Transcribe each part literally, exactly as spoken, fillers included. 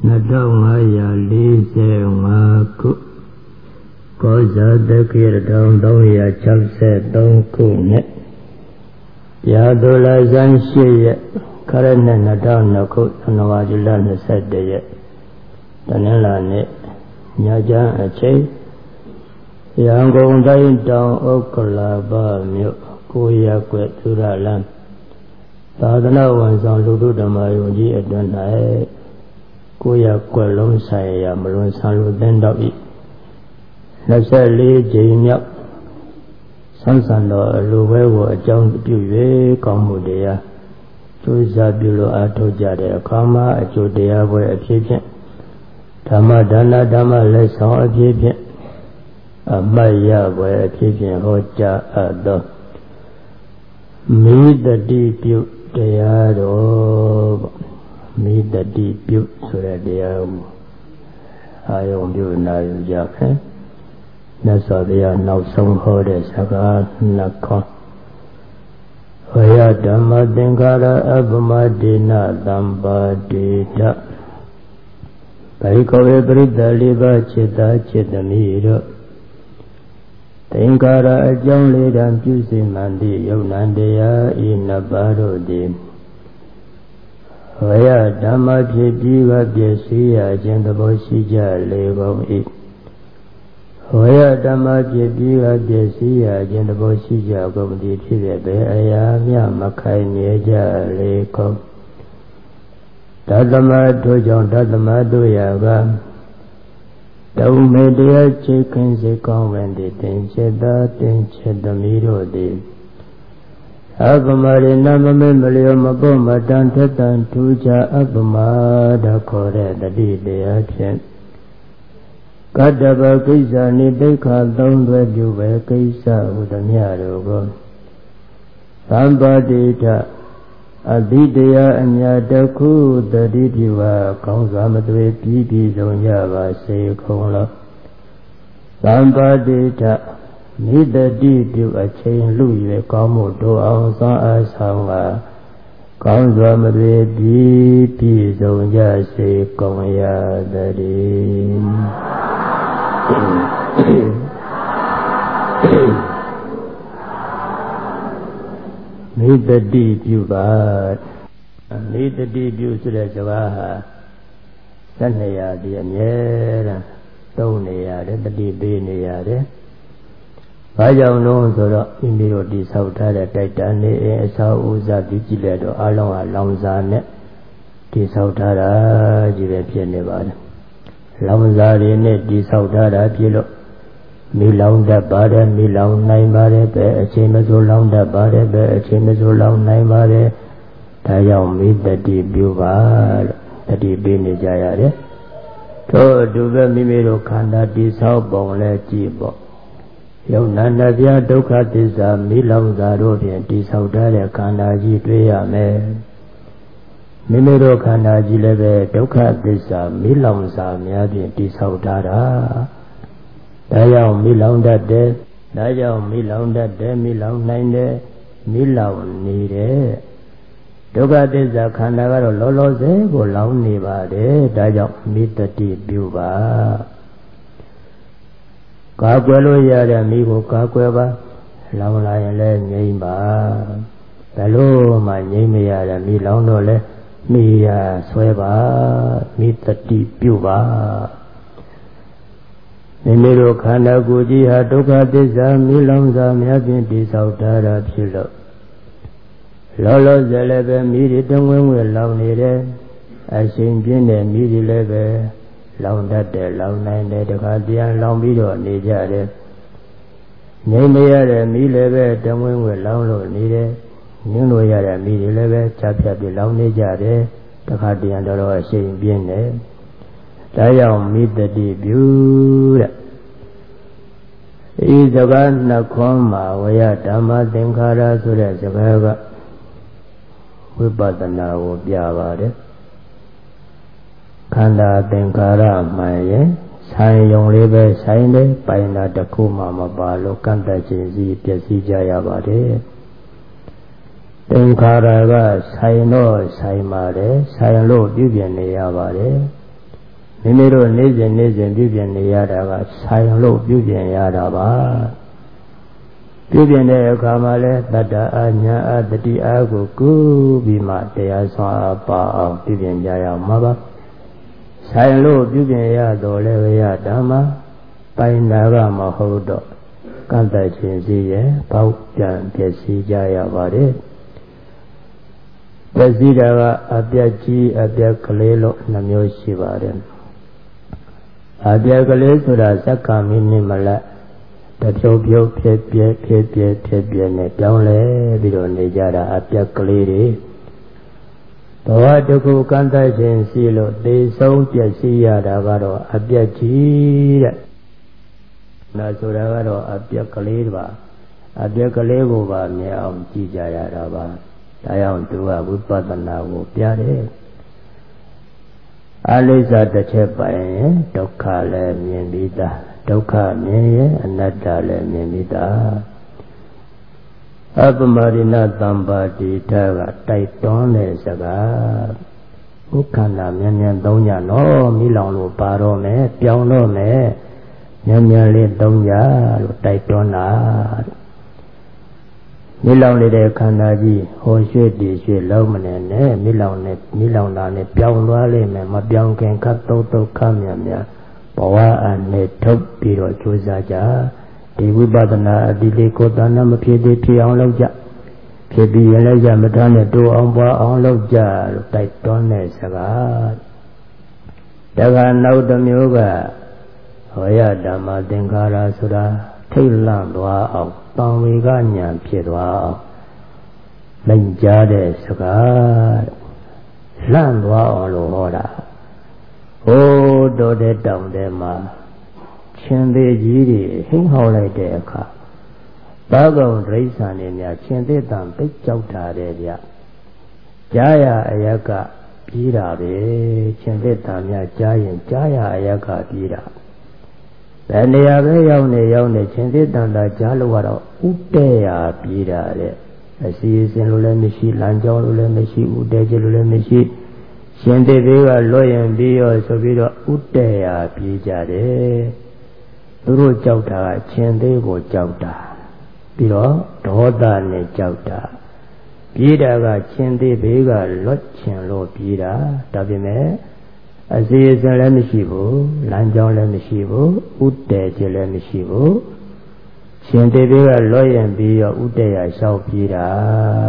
နှစ်ထောင်ငါးရာလေးဆယ်ငါးခုကောဇာတက္ကရာတစ်ထောင်သုံးရာခြောက်ဆယ်သုံးခုနဲ့ရာသူလဆန်းရှစ်ရက်ခရစ်နှစ်နှစ်ထောင်နှစ်ခုဇန်နဝါရီလနှစ်ဆယ့်တစ်ရက်တနင်္လာနေ့ညချမ်းအချိန်ရန်ကုန်တိုင်းတောင်ဥက္ကလာပမြို့ကိုရပ်ကွက်သုရလမ်းသာသနာဝန်ဆောင်လူထုဓမ္မယုံကြီးအတွင်၌ကိုရပ်ကွက်လုံးဆိုင်ရာမလွန်ဆန်လူသင်းတော်၏နှစ်ဆယ့်လေးကြိမ်မြောက်ဆန်းဆန်တော်အလိုပဲကိုအကြောင်းပြု၍ကောင်းမှုတရားကျိုးစားပြုလို့အားထုတ်ကြတဲ့အခါမှာအကျိုးတရားပွဲအဖြစ်ဖြင့်ဓမ္မဒါနဓမ္မလက်ဆောင်အဖြစ်ဖြင့်အမတ်ရပွဲအဖြစ်ဖြင့်ဟောကြားအပ်သောမိတတိပြုတရားတော်မိတတိပြုဆိုတဲ့တရားကိုအာယုံပြုနာယူကြခဲ့မြတ်စွာဘုရားနောက်ဆုံးဟောတဲ့စကားနှစ်ခေါက်ဝယဓမ္မသင်္ခါရအပမဒေနသံပါတိတဘိကဝေပရိသလေးပါးจิตာจิตသမီးတို့သင်္ခါရအကြောင်းလေးတံပြုစိမှန်သည့်ယုံနံတရားဤနှစ်ပါးတို့သည်ဝယဓမ္မဖြစ်ပြီးကပစ္စည်းရခြင်းသဘောရှိကြလေကုန်၏ဝယဓမ္မဖြစ်ပြီးကပစ္စည်းရခြင်းသဘောရှိကြကုန်သည်ဖြစ်တဲ့ဘယ်အရာမျှမခိုင်မြဲကြလေကုန်ဓမ္မတို့ကြောင့်ဓမ္မတို့ရာကတုံမေတရားချေခင်စေကောင်းဝင်သည်တင်ချက်သာတင်ချက်သမီးတို့သည်အပမရိနမမေမလျောမပေါ်မတန်ထက်တန်ထူးခြားအပမဒခေါ်တဲ့တတိတရားဖြင့်ကတ္တဗကိစ္စနိဒိဋ္ဌာသုံးသွဲပြုပဲကိစ္စဟုသမျှတို့ကိုသံပါတိထအတိတရားအမြတ်တခုတတိပြုဟာကောင်းစွာမသွေပြီးပြီးဆုံးကြပါစေကုန်လောသံပါတိထမိတတိပြုအချိန်လူ၍ကောင်းမှုတို့အောင်စွမ်းအားဆောင်ကကောင်းစွာမသွေပြီးပြီးဆုံးကြစေကုန်ရတည်းမိတတိပြုပါမိတတိပြုဆိုတဲ့စကားဟာသတ်နေရသည်အမြဲတမ်းသုံးနေရတယ်တတိပေးနေရတယ်။ဘာကြောင့်လို့ဆိုတော့မိမိတို့တိဆောက်ထားတဲ့တိုက်တန်းနေအင်းအဆောက်အဦစားပြီးကြည့်လိုက်တော့အလုံးဟာလောင်စာနဲ့တိဆောက်ထားတာကြီးပဲဖြစ်နေပါတယ်။လောင်စာတွေနဲ့တိဆောက်ထားတာဖြစ်လို့မိလောင်တတ်ပါတယ်မိလောင်နိုင်ပါတယ်ပဲအချိန်မစိုးလောင်တတ်ပါတယ်ပဲအချိန်မစိုးလောင်နိုင်ပါတယ်ဒါကြောင့်မိတတိပြုပါလို့တတိပေးနေကြရတယ်ထို့အတူပဲမိမိတို့ခန္ဓာတိဆောက်ပုံလဲကြည့်ပေါ့ယုံနာနှပြဒုက္ခသစ္စာမိလောင်စာတို့ဖြင့်တိဆောက်ထားတဲ့ခန္ဓာကြီးတွေ့ရမယ်မိမိတို့ခန္ဓာကြီးလည်းပဲဒုက္ခသစ္စာမိလောင်စာများဖြင့်တိဆောက်ထားတာဒါကြောင့်မိလောင်တတ်တယ်ဒါကြောင့်မိလောင်တတ်တယ်မိလောင်နိုင်တယ်မိလောင်နေတယ်ဒုက္ခသစ္စာခန္ဓာကတော့လောလောဆယ်ကိုလောင်နေပါတယ်ဒါကြောင့်မိတတိပြုပါကာကွယ်လို့ရတဲ့မိကိုကာကွယ်ပါလောင်လာရင်လည်းငြိမ်းပါဘယ်လို့မှငြိမ်းမရတဲ့မိလောင်တော့လဲမိရဆွဲပါမိတတိပြုပါမိမိတို့ခန္ဓာကိုယ်ကြီးဟာဒုက္ခသစ္စာမိလောင်စာများဖြင့်တည်ဆောက်ထားတာဖြစ်လို့လောလောဆယ်လည်းပဲမိတွေတဝင်းဝဲလောင်နေတယ်အရှင်ပြင်းတဲ့မိတွေလည်းပဲလောင်တတ်တယ်လောင်နိုင်တယ်တခါပြန်လောင်ပြီးတော့နေကြတယ်ငြိမ်းမရတဲ့မိလည်းပဲတဝင်းဝဲလောင်လို့နေတယ်ငြင်းလို့ရတဲ့မိတွေလည်းပဲချဖြတ်ပြီးလောင်နေကြတယ်တခါပြန်တော့အရှင်ပြင်းတယ်ဒါကြောင့်မိတတိပြုတဲ့ဤစကားနှစ်ခွန်းမှာဝယဓမ္မသင်္ခါရဆိုတဲ့စကားကဝိပဿနာကိုပြပါတယ်ခန္ဓာသင်္ခါရမှန်ရဲ့ဆိုင်ယုံလေးပဲဆိုင်တယ်ပိုင်တာတစ်ခုမှမပါလို့ကန့်တတ်ခြင်းစီပျက်စီးကြရပါတယ်သင်္ခါရကဆိုင်တော့ဆိုင်ပါတယ်ဆိုင်လို့ပြုပြင်နေရပါတယ်မိမိတို့နေ့စဉ်နေ့စဉ်ပြုပြင်နေရတာကဆိုင်လို့ပြုပြင်ရတာပါပြုပြင်တဲ့အခါမှာလဲတတ္တအာညာအတတိအာကိုကုပြီးမှတရားစွာပါအောင်ပြုပြင်ကြရအောင်မှာပါဆိုင်လို့ပြုပြင်ရတော့လဲရဓမ္မပိုင်နာကမဟုတ်တော့ကန့်တတ်ခြင်းစီရဲ့ပေါက်ပြန်ပျက်စီးကြရပါတယ်ပျက်စီးတာကအပြတ်ကြီးအပြတ်ကလေးလို့နှမျိုးရှိပါတယ်အပြတ်ကလေးဆိုတာစက္ကမိနစ်မလတဖြုတ်ဖြုတ်ဖြစ်ပြဲဖြစ်ပြဲဖြစ်ပြဲနဲ့ပြောင်းလဲပြီးတော့နေကြတာအပြတ်ကလေးတွေဘဝတစ်ခုကန့်တတ်ခြင်းစီလို့သေဆုံးပျက်စီးရတာကတော့အပြတ်ကြီးတဲ့ဒါဆိုတာကတော့အပြတ်ကလေးပါအပြတ်ကလေးကိုပါမြင်အောင်ကြည့်ကြရတာပါဒါကြောင့်သူကဝိပဿနာကိုပြတယ်အလိစ္ဆာတစ်ချက်ပိုင်ရင်ဒုက္ခလည်းမြင်ပြီးသားဒုက္ခမြင်ရင်အနတ္တလည်းမြင်ပြီးသားအပမရိဏသံပါတိထကတိုက်တွန်းတဲ့စကားဥက္ခန္ဓာမြန်မြန်သုံးကြနော်မိလောင်လို့ပါတော့မယ်ပြောင်းတော့မယ်မြန်မြန်လေးသုံးကြလို့တိုက်တွန်းတာမိလောင်နေတဲ့ခန္ဓာကြီးဟိုရွှေ့တည်ရွှေ့လုံးမနေနဲ့မိလောင်နဲ့မိလောင်တာနဲ့ပြောင်းသွားလိမ့်မယ်မပြောင်းခင်ခတ်တုတ်တုတ်ခမြန်မြန်ဘဝအနေထုတ်ပြီးတော့ကြိုးစားကြဒီဝိပဿနာအတိလေးကိုယ်တဏ္ဍမဖြစ်သေးဖြစ်အောင်လုပ်ကြဖြစ်ပြီးရင်လည်းကြမထားနဲ့တိုးအောင်ပွားအောင်လုပ်ကြလို့တိုက်တွန်းတဲ့စကားတခါနောက်တစ်မျိုးကဟောရဓမ္မသင်္ခါရဆိုတာထိတ်လန့်သွားအောင်တံဝေကညာဖြစ်သွားအောင်မိန့်ကြားတဲ့စကားလန့်သွားအောင်လို့ဟောတာဟိုးတော်တဲ့တောင်ထဲမှာရှင်သေးကြီးတွေဟိမ့်ဟောလိုက်တဲ့အခါသာကောင်ဒိဋ္ဌာန်တွေများရှင်သေးတံပိတ်ကြောက်တာတဲ့ဗျကြားရအယကပြီးတာပဲရှင်သေးတံများကြားရင်ကြားရအယကပြီးတာဘယ်နေရာပဲရောက်နေရောက်နေရှင်သေးတံသာကြားလို့ကတော့ဥတဲရပြီးတာတဲ့အစီအစဉ်လိုလည်းမရှိလမ်းကြောင်းလိုလည်းမရှိဥတဲကျလိုလည်းမရှိရှင်သေးသေးကလွတ်ရင်ပြီးရောဆိုပြီးတော့ဥတဲရပြီးကြတယ်သူတို့ကြောက်တာကရှင်သေးကိုကြောက်တာပြီးတော့ဒေါသနဲ့ကြောက်တာပြေးတာကရှင်သေးဘေးကလွတ်ချင်လို့ပြေးတာဒါပေမဲ့အစီအစဉ်လည်းမရှိဘူးလမ်းကြောင်းလည်းမရှိဘူးဥတဲကျလည်းမရှိဘူးရှင်သေးဘေးကလွတ်ရင်ပြီးရောဥတဲရလျှောက်ပြေးတာ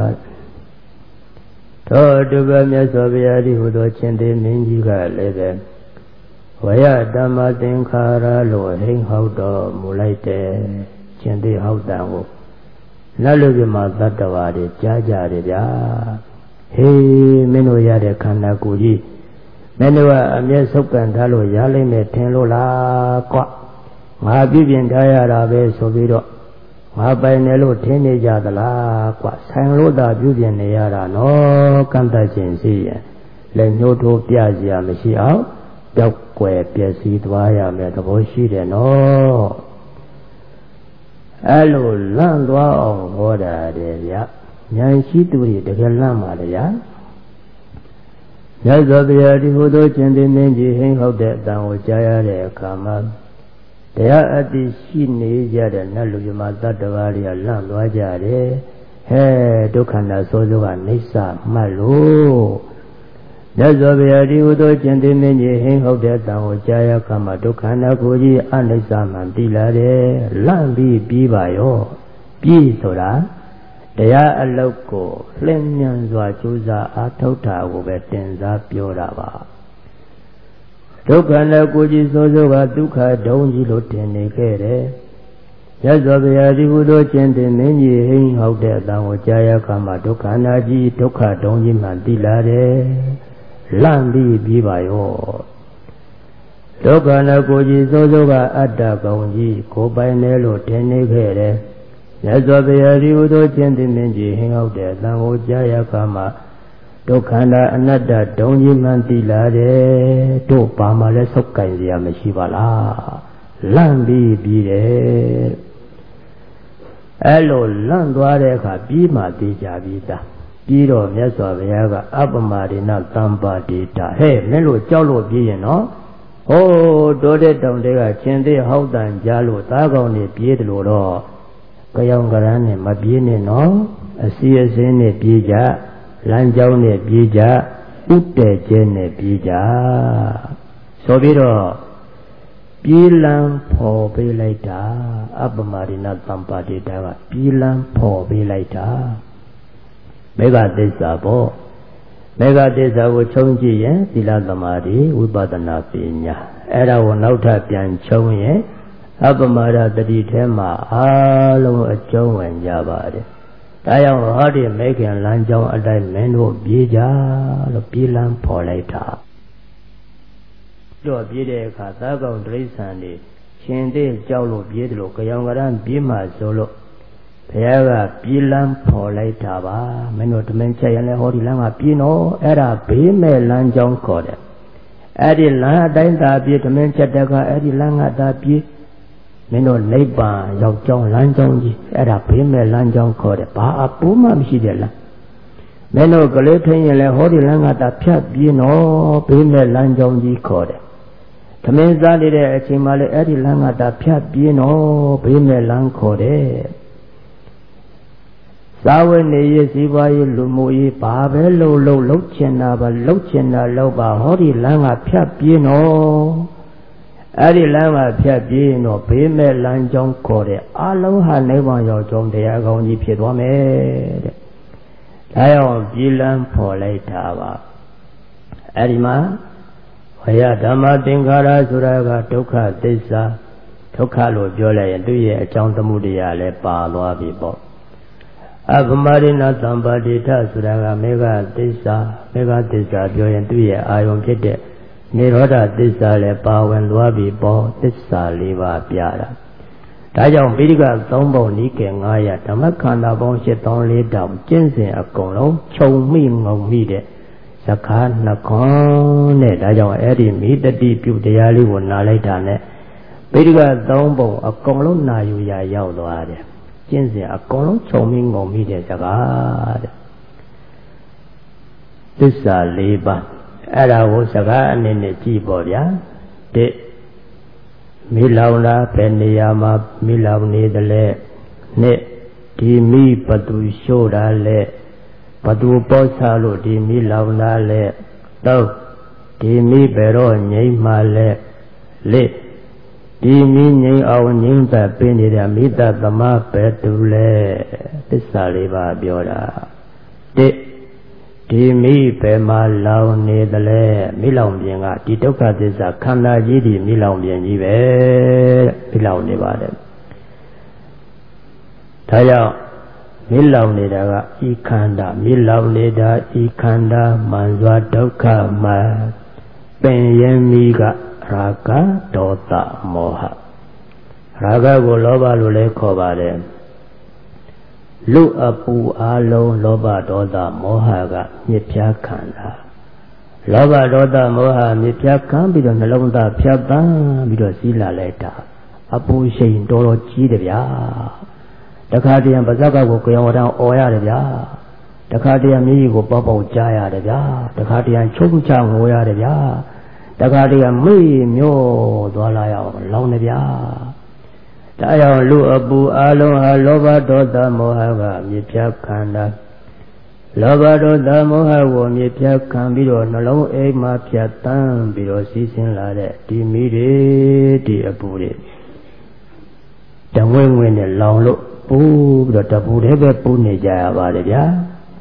သောတုပမြတ်စွာဘုရားဒီဟူသောရှင်သေးမင်းကြီးကလည်းပဲဝယဓမ္မသင်္ခါရလို့ဟိမ့်ဟောက်တော်မူလိုက်တယ်ရှင်သေးဟောက်တံကိုလက်လူပြမှာတတ္တဝါတွေကြားကြတယ်ဗျာဟေးမင်းတို့ရတဲ့ခန္ဓာကိုယ်ကြီးမင်းတို့ကအမျက်ဆုပ်ကန်ထားလို့ရလိမ့်မယ်ထင်လို့လားကွငါပြပြင်ထားရတာပဲဆိုပြီးတော့ငါပိုင်တယ်လို့ထင်နေကြသလားကွဆိုင်လို့သာပြပြင်နေရတာနော်ကန့်တတ်ခြင်းရှိရင်လက်ညှိုးထိုးပြစရာမရှိအောင်ပြောက်ွယ်ပျက်စီးသွားရမယ်သဘောရှိတယ်နော်အဲ့လိုလန့်သွားအောင်ဟောတာတဲ့ဗျဉာဏ်ရှိသူတွေတကယ်လန့်ပါလေဗျာမြတ်စွာဘုရားဒီဟူသောရှင်သေမင်းကြီးဟိမ့်ဟုတ်တဲ့အတန်ကိုကြားရတဲ့အခါမှာတရားအတ္တိရှိနေကြတဲ့နတ်လူမြမသတ္တဝါတွေကလန့်သွားကြတယ်ဟဲဒုက္ခနာဆိုးဆိုးကအိဋ္ဌမှတ်လို့မြတ်စွာဘုရားဒီဟူသောရှင်သေမင်းကြီးဟိမ့်ဟုတ်တဲ့အတန်ကိုကြားရခါမှာဒုက္ခနာကိုကြီးအနိစ္စမှန်သိလာတယ်လန့်ပြီးပြီးပါရောပြီးဆိုတာတရားအလုတ်ကိုလျင်မြန်စွာကြိုးစားအားထုတ်တာကိုပဲတင်စားပြောတာပါဒုက္ခနာကိုကြီးဆိုးဆိုးကဒုက္ခဒုံကြီးလို့တင်နေခဲ့တယ်မြတ်စွာဘုရားဒီဟူသောရှင်သေမင်းကြီးဟိမ့်ဟုတ်တဲ့အတန်ကိုကြားရခါမှာဒုက္ခနာကြီးဒုက္ခဒုံကြီးမှသိလာတယ်လန့်ပြီးပြီးပါရောဒုက္ခနာကိုကြီးဆိုးဆိုးကအတ္တကောင်ကြီးကိုပိုင်တယ်လို့ထင်နေခဲ့တယ်မြတ်စွာဘုရားဒီဟူသောရှင်သေမင်းကြီးဟိမ့်ဟုတ်တဲ့အတန်ကိုကြားရခါမှာဒုက္ခနာအနတ္တဒုံကြီးမှသိလာတယ်တို့ဘာမှလည်းဆုပ်ကင်စရာမရှိပါလားလန့်ပြီးပြီးတယ်အဲ့လိုလန့်သွားတဲ့အခါပြီးမှသိကြပြီးသားပြီးတော့မြတ်စွာဘုရားကအပမရိဏသံပါတိတာဟဲ့မင်းတို့ကြောက်လို့ပြီးရင်နော် Oh, Dode down there, Chende, how than Jalo, Tagoni, Piedro, Kayangaran, Mabini, no, a C S N, Bija, Lanjaune, Bija, Ute, Jene, Bija. So, Viro, Pilam, Po, Belaita, Abamarina, Tampadi, Dava, Pilam, Po, Belaita. Mega desabo, mega desabo chongji ye, sila tamari, ubadana pinya. Era wo nauta pian chong ye, abamara tadi tema, alo a chong and jabade. Tayang hardy making lanjong adai menu bija, lo pilam polita. Do bide katago drisandi, chinde jaulo bidlo, kayangaran bima solo. Pega pilam polita ba, menu to mention and hori langa pino, era pime lanjong code. Adi la dainda be to mention daga, adi langa da be, menu neighbor, yong jong lanjong, era pime lanjong code, pa a puma mishidella. Menu galatin and hori langa da pia bino, pime lanjong code. To mention it a chimale, adi langa da pia bino, pime lang code. Sawane Sivayi Lumui Babe Lo Lo Lochena Ba Lochena Loba Hori Langa Piapino Adi Langa Piapino Pime Lanjong Kore Aloha Nevan Yo Jong De Agoni Piedwame Tayo Bilan Poleta Adima Haya Dhamma Tingara Suraga Tukha Tissa Tukha Lo Jole Duye Chang Tamudia Le Pa Loa Bibo Abamarina Tambadita Suraga Mega Tissa, Mega Tissa, Joyan Tuya, Ion Kite, Niroda Tissa, Le Pawan Luabi Bo, Tissa, Liva Piara. Tajong Bidiga, Tombo, Nike, Naya, Tamakanda Bonshit only down, Jensen, a Kolo, Chow Ming on Mide, Sakan, Nakone, Tajong Eddie, meet the deep Yali, one Naletane, Bidiga, Tombo, a Kolo Nayuya Yaudoade. Jensen a Kolo Choming on Media Sagad. Tissa Liba, Ada was Sagan in the Tiboria, De Milauna, Peniyama, Milauni the Le, Ne, Di Mi Patu Shoda Le, Patu Posalo, Di Milauna Le, Do, Di Mi Bero, Nima Le, Le. Di mi our name that penny the mita the map to le the saliva biola. Di mi pema lao ne the le, Milan Bianga, Titoka is a Kanda Gidi, Milan Biangive, Milan Nevada. Taya Milan Neda, Ikanda, Milan Neda, Ikanda, Manzwa Doka, Ma Penyamiga. Raga Dota Moha Raga Goloba Lule Kobade Lu Apu Alo Loba Dota Mohaga Nipya Kanda Loba Dota Moha Nipya Kambido Nalonda Pyaba Bido Sila Leta Apu Shin Doro Chidevia Takadian Bazaga Gokoyan Oya Devia Takadian Migo Bobo Jaya Devia Takadian Chungchang Oya Devia Dagaria me myo dwalaya long nebya Tayo lu abu alo ha loba doda mohaga mipya kanda Loba doda moha wo mipya kan biro nalong e ma pya tan biro sisin la de di mi de di abu de Dangwen wen ne long lo pu biro tabu de be pu ne jaya ba de bya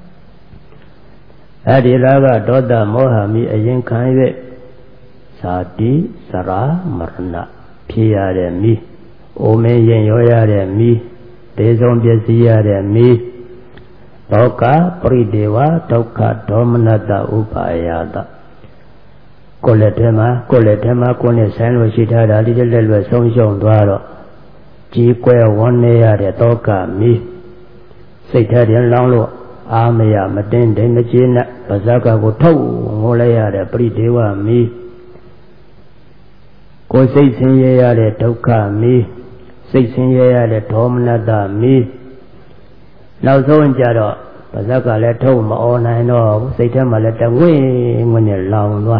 Adi raga doda moha mi ayin kan ye Sati Sara Marna Pia de Mi Ome Yen Yoya de Mi Tezon Biesia de Mi Toka Prideva Toka Domanata Upayada Coletema Coletema Kone San Lushita da Little Song Shong Dwaro Ji Kwe One de Toka Mi Sectarian Langlo Amaya Matin de Machina Pasaka Go To Molaya de Prideva Mi Ko sei sin ye ya de Dukha Mi, sei sin ye ya de Domanata Mi. Now so in Jado, Pasaka let home all nine of Satan Maleta Wing when you're long.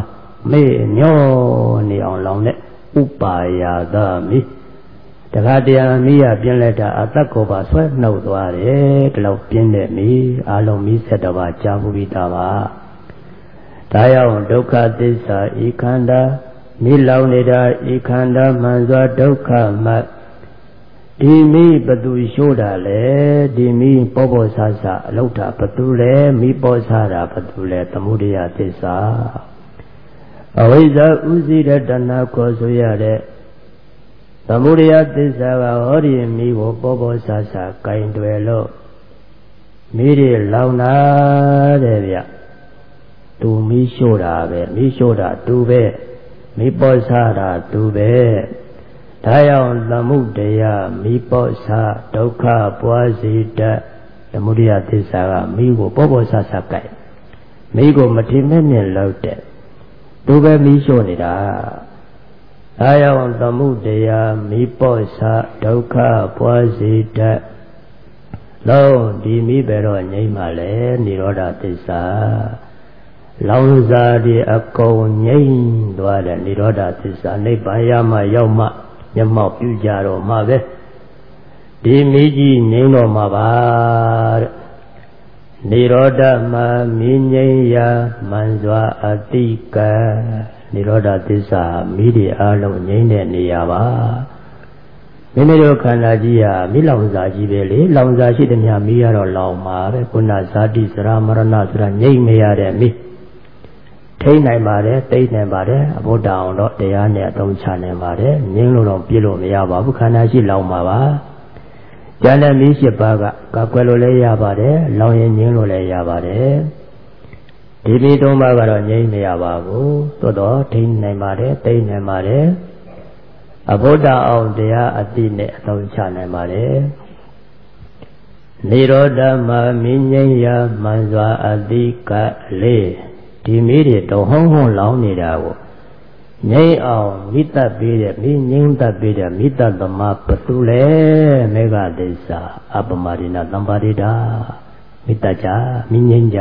မေညောနေအောင်လောင်တဲ့ဥပါယာသမီးတခါတရံမီးရပြင်းလိုက်တာအသက်ကိုပါဆွဲနှုတ်သွားတယ်ဒီလောက်ပြင်းတဲ့မီးအလုံးမီးဆက်တော့ပါကြာမှုပြီးသားပါဒါကြောင့်ဒုက္ခသစ္စာဤခန္ဓာမိလောင်နေတာဤခန္ဓာမှန်စွာဒုက္ခမှဒီမိဘသူရှိုးတာလဲဒီမိပေါ်ပေါ်ဆာဆာအလုတာဘသူလဲမိပေါ်ဆာတာဘသူလဲသမုဒယသစ္စာအဝိဇ္ဇာဥသိတဲ့တဏှာကိုဆိုရတဲ့သမုဒယသစ္စာကဟောဒီမိကိုပေါ်ပေါ်ဆာဆာကင်တွယ်လို့မိတွေလောင်တာတဲ့ဗျသူမိရှိုးတာပဲမိရှိုးတာသူပဲမိပေါ်ဆာတာသူပဲဒါကြောင့်သမုဒယမိပေါ်ဆာဒုက္ခပွားစေတတ်သမုဒယသစ္စာကမိကိုပေါ်ပေါ်ဆာဆာကင်မိကိုမထိမဲ့နဲ့လောက်တဲ့သူပဲမိရှို့နေတာဒါကြောင့်သမုဒယမိပေါ်ဆာဒုက္ခပွားစေတတ်လုံးဒီမိပဲတော့ငြိမ့်ပါလေនិရောဓသစ္စာလောင်စားဒီအကုန်ငြိမ့်သွားတဲ့និရောဓသစ္စာနိဗ္ဗာန်ရမှရောက်မှမျက်မှောက်ပြုကြတော့မှာပဲဒီမိကြီးငြိမ်းတော့မှာပါတဲ့និရောဓမှာမိငြိမ်းရာမှန်စွာအတိကံនិရောဓသစ္စာမိဒီအလုံးငြိမ်းတဲ့နေရာပါမိမိတို့ခန္ဓာကြီးဟာမိလောင်စာကြီးပဲလေလောင်စာရှိတဲ့မြမိရတော့လောင်မှာပဲခုနဇာတိစရာမရဏဆိုတာငြိမ်းမရတဲ့မိထိနိုင်နိုင်ပါတယ်တိတ်နိုင်ပါတယ်အဘုဒ္ဓအောင်တော့တရားနဲ့အသုံးချနိုင်ပါတယ်ငြင်းလို့တော့ပြည့်လို့မရပါဘူးခန္ဓာရှိလောင်ပါပါကျန်တဲ့မိရှိပါကကကွယ်လို့လည်းရပါတယ်လောင်ရင်ငြင်းလို့လည်းရပါတယ်ဒီမိသုံးပါးကတော့ငြင်းမရပါဘူးသို့တော့ထိနိုင်ပါတယ်တိတ်နိုင်ပါတယ်အဘုဒ္ဓအောင်တရားအတိနဲ့အသုံးချနိုင်ပါတယ်နိရောဓမှာမိငြိမ်းရာမှန်စွာအတိကလေးဒီမိတွေတော့ဟုံးဟုံးလောင်နေတာကိုငြိမ်းအောင်မိတ္တပေးတဲ့မိငြိမ်းတတ်ပေးတဲ့မိတ္တသမဘသူလဲမေဃသစ္စာအပမရိဏသံပါရိတာမိတ္တကြမိငြိမ်းကြ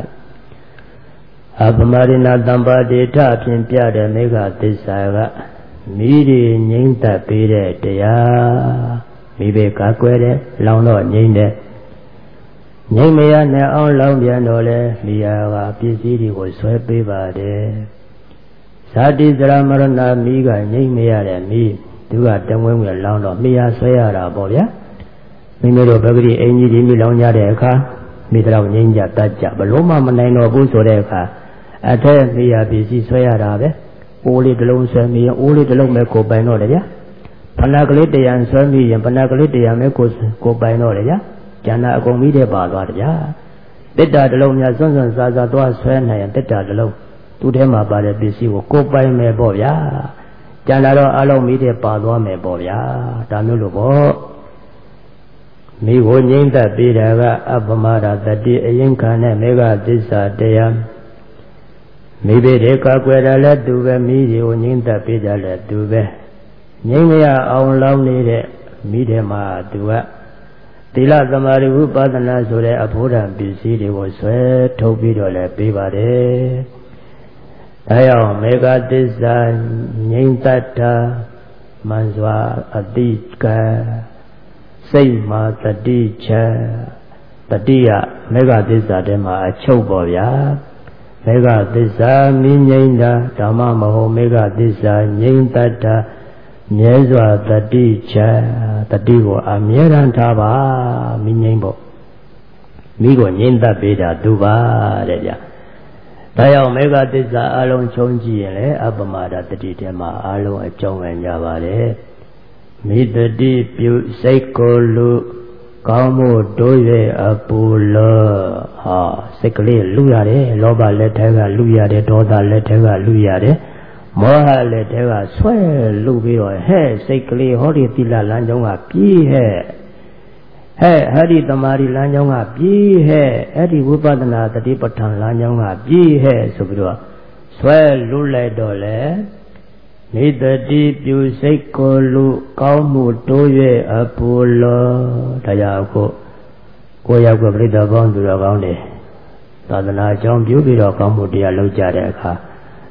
အပမရိဏသံပါရိတာဖြင့်ပြတဲ့မေဃသစ္စာကမိတွေငြိမ်းတတ်ပေးတဲ့တရားမိဘကကွယ်တဲ့လောင်တော့ငြိမ်းတဲ့ငြိမ်းမရနဲ့အောင်လောင်ပြန်တော့လေမိယာကပစ္စည်းတွေကိုဆွဲပေးပါတယ်ဇာတိစရမရဏမိကငြိမ်းမရတဲ့မိသူကတဝင်းဝင်လောင်တော့မိယာဆွဲရတာပေါ့ဗျာမိမိတို့ဘဂတိအင်ကြီးဒီမိလောင်ကြတဲ့အခါမိတော်ငြိမ်းကြတတ်ကြဘလို့မှမနိုင်တော့ဘူးဆိုတဲ့အခါအထက်မိယာပစ္စည်းဆွဲရတာပဲအိုးလေးတစ်လုံးဆွဲမိရင်အိုးလေးတစ်လုံးပဲကိုပိုင်တော့တယ်ဗျာဖဏကလေးတရံဆွဲမိရင်ဖဏကလေးတရံပဲကိုကိုပိုင်တော့တယ်ဗျာကျန်တာအကုန်မိတဲ့ပါသွားတယ်ဗျာတစ်တာတစ်လုံးများစွန့်စွန့်စားစားသွားဆွဲနိုင်ရင်တစ်တာတစ်လုံးသူ့ထဲမှာပါတဲ့ပစ္စည်းကိုကိုပိုင်မယ်ပေါ့ဗျာကျန်တာတော့အလုံးမိတဲ့ပါသွားမယ်ပေါ့ဗျာဒါမျိုးလို့ပေါ့မိကိုငြိမ့်သက်ပေးတာကအပမဒတတိအရင်ခံတဲ့မေဃသစ္စာတရားမိဘတွေကကွယ်တယ်လဲသူပဲမိတွေကိုငြိမ့်သက်ပေးတယ်လဲသူပဲငြိမ့်မရအောင်လောင်းနေတဲ့မိထဲမှာသူကသီလသမာဓိဝိပဿနာဆိုတဲ့အဘိဓမ္မာပစ္စည်းတွေကိုဆွဲထုတ်ပြီးတော့လည်းပေးပါတယ်။ဒါကြောင့်မေဃသစ္စာငြိမ့်တတ်တာမှန်စွာအတိကံစိတ်မှာတတိချံတတိယမေဃသစ္စာထဲမှာအချုပ်ပေါ့ဗျာ။မေဃသစ္စာမြင်ငြိမ့်တာဓမ္မမဟုတ်မေဃသစ္စာငြိမ့်တတ်တာမြဲစွာတတိချာတတိကိုအမြဲတမ်းထားပါမိငိမ့်ဖို့မိကိုငြိမ့်တတ်ပေးတာသူပါတဲ့ဗျာဒါကြောင့်မေဃသစ္စာအလုံးချုံကြည့်ရင်လေအပမဒတတိထဲမှာအလုံးအကျုံးဝင်ကြပါတယ်မိတတိပြုစိတ်ကိုလူကောင်းမှုတို့ရဲ့အပူလောဟာစိတ်ကလေးလူရတယ်လောဘလက်ထဲကလူရတယ်ဒေါသလက်ထဲကလူရတယ်မောဟလည်းတဲကဆွဲလူပြီးတော့ဟဲ့စိတ်ကလေးဟောဒီတိလလမ်းကြောင်းကပြေးဟဲ့ဟဲ့ဟဒီတမာရီလမ်းကြောင်းကပြေးဟဲ့အဲ့ဒီဝိပဿနာတတိပဋ္ဌာန်လမ်းကြောင်းကပြေးဟဲ့ဆိုပြီးတော့ဆွဲလူလိုက်တော့လေမိတတိပြုစိတ်ကိုလူကောင်းမှုတိုး၍အပူလောဒါကြောင့်ကိုကိုရောက်ကပြိတ္တပေါင်းသူတော်ကောင်းတွေသာသနာကြောင်းပြုပြီးတော့ကောင်းမှုတရားလုပ်ကြတဲ့အခါ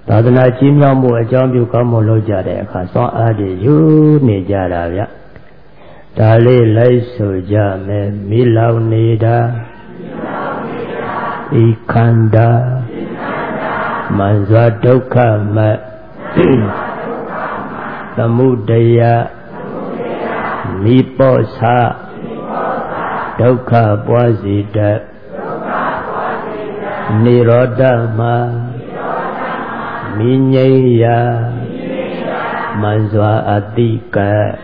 သာသနာကြီးမြောက်မှုအကြောင်းပြုကောင်းမှုလုပ်ကြတဲ့အခါစွမ်းအားတွေယူနေကြတာဗျဒါလေးလိုက်ဆိုကြမယ်မိလောင်နေတာဤခန္ဓာမံစွာဒုက္ခမသမုဒယမိပောသဒုက္ခပွားစေတတ်နိရောဓမှာမိငြိမ်းရာမံစွာအတိက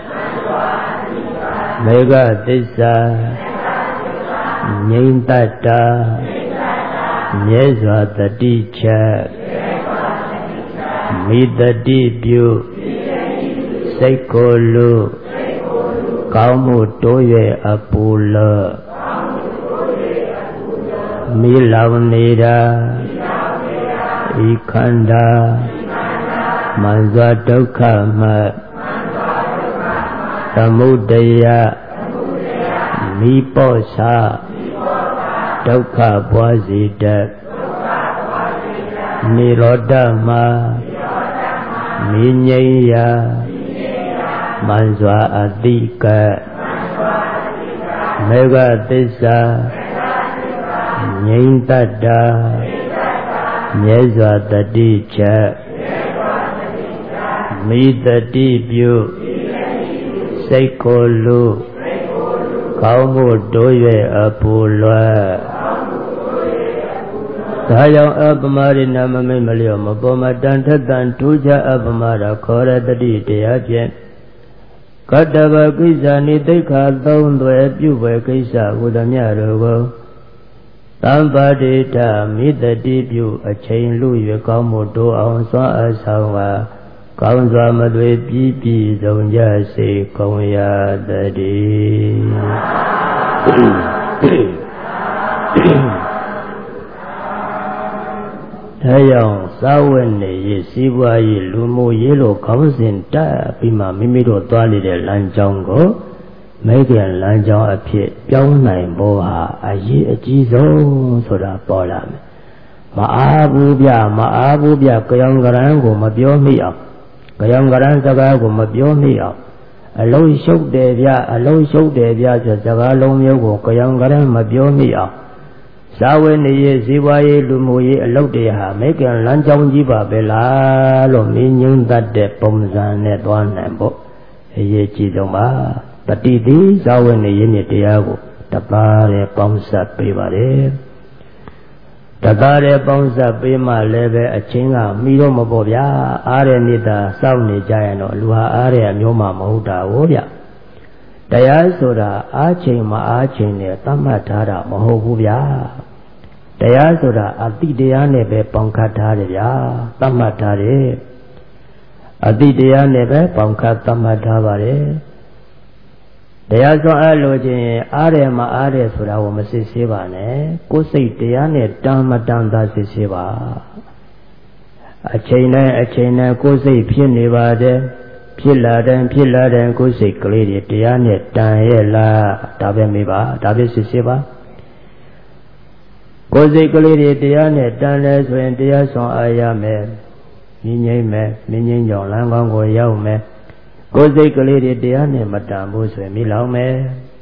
မေဃသစ္စာငြိမ်းတတ္တာမြဲစွာတတိချက်မိတတိပြုစိတ်ကိုယ်လူကောင်းမှုတိုး၍အပူလောမိလောင်နေတာဤခန္ဓာမံစွာဒုက္ခမှသမုဒယမိပောသဒုက္ခပွားစေတတ်နိရောဓမှာမိငြိမ်းရာမံစွာအတိကမေဃသစ္စာငြိမ်းတတ္တာမြဲစွာတတိချက်မိတတိပြုစိတ်ကိုယ်လူကောင်းမှုတိုး၍အပူလွယ်ဒါကြောင့်အပမရိနာမမိတ်မလျော့မပေါ်မတန်ထက်တန်ထူးခြားအပမရာခေါ်ရတတိတရားဖြင့်ကတ္တဗကိစ္စနိသိက္ခာသုံးသွဲပြုဝဲကိစ္စဟူသည်များတို့ကိုသံပါတိတမိတတိပြုအချိန်လူ၍ကောင်းမှုတိုးအောင်စွမ်းအဆောင်ပါကောင်းစွာမသွေပြီးပြီးဆုံးကြစေကုန်ရတည်းဒါကြောင့်သာဝတ်နေရေးစီးပွားရေးလူမှုရေးလို့ခေါင်းစဉ်တက်ပြီးမှမိမိတို့သွားနေတဲ့လမ်းကြောင်းကိုမိခင်လမ်းကြောင်းအဖြစ်ပြောင်းနိုင်ဖို့ဟာအရေးအကြီးဆုံးဆိုတာပေါ်လာမယ်မအားဘူးဗျမအားဘူးဗျကြောင်ကရန်ကိုမပြောမိအောင်ကြောင်ကရန်စကားကိုမပြောမိအောင်အလုံးရှုပ်တယ်ဗျအလုံးရှုပ်တယ်ဗျဆိုစကားလုံးမျိုးကိုကြောင်ကရန်မပြောမိအောင်သာဝေနေရေးဇီဝရေးလူမှုရေးအလုပ်တွေဟာမိခင်လမ်းကြောင်းကြီးပါပဲလားလို့မြင်ငြိမ်းတတ်တဲ့ပုံစံနဲ့သွားနိုင်ဖို့အရေးကြီးဆုံးပါတတိတိသာဝေနေရေးနဲ့တရားကိုတသားနဲ့ပေါင်းစပ်ပေးပါတယ်တသားနဲ့ပေါင်းစပ်ပေးမှလည်းပဲအချင်းကမိတော့မပေါ့ဗျာအားရနေတာစောင့်နေကြရင်တော့လူဟာအားရမျိုးမှမဟုတ်တာဟုတ်ဗျတရားဆိုတာအားချိန်မအားချိန်နဲ့သတ်မှတ်ထားတာမဟုတ်ဘူးဗျာတရားဆိုတာအတိတရားနဲ့ပဲပေါင်ခတ်ထားတယ်ဗျာသတ်မှတ်ထားတယ်အတိတရားနဲ့ပဲပေါင်ခတ်သတ်မှတ်ထားပါတယ်တရားစွမ်းအားလို့ချင်းအားရမအားရဆိုတာကိုမစစ်ဆေးပါနဲ့ကိုယ်စိတ်တရားနဲ့တန်မတန်သာစစ်ဆေးပါအချိန်နဲ့အချိန်နဲ့ကိုယ်စိတ်ဖြစ်နေပါတယ်ဖြစ်လာတယ်ဖြစ်လာတယ်ကိုယ်စိတ်ကလေးတွေတရားနဲ့တန်ရဲ့လားဒါပဲမေးပါဒါပဲစစ်ဆေးပါကိုယ်စိတ်ကလေးတွေတရားနဲ့တန်လဲဆိုရင်တရားဆောင်အားရမယ်ငြိမ့်ငြိမ့်မယ်ငြိမ့်ငြိမ့်ကြောင့်လမ်းကောင်းကိုရောက်မယ်ကိုယ်စိတ်ကလေးတွေတရားနဲ့မတန်ဘူးဆိုရင်မိလောင်မယ်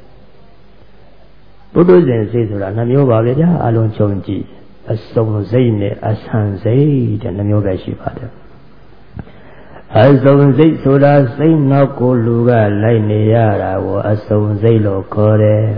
ပုထုဇဉ်စိတ်ဆိုတာနှမျိုးပါပဲဗျာအလုံးချုံကြည့်အစုံစိတ်နဲ့အဆန်စိတ်တဲ့နှမျိုးပဲရှိပါတယ်အစုံစိတ်ဆိုတာစိတ်နောက်ကိုလူကလိုက်နေရတာကိုအစုံစိတ်လို့ခေါ်တယ်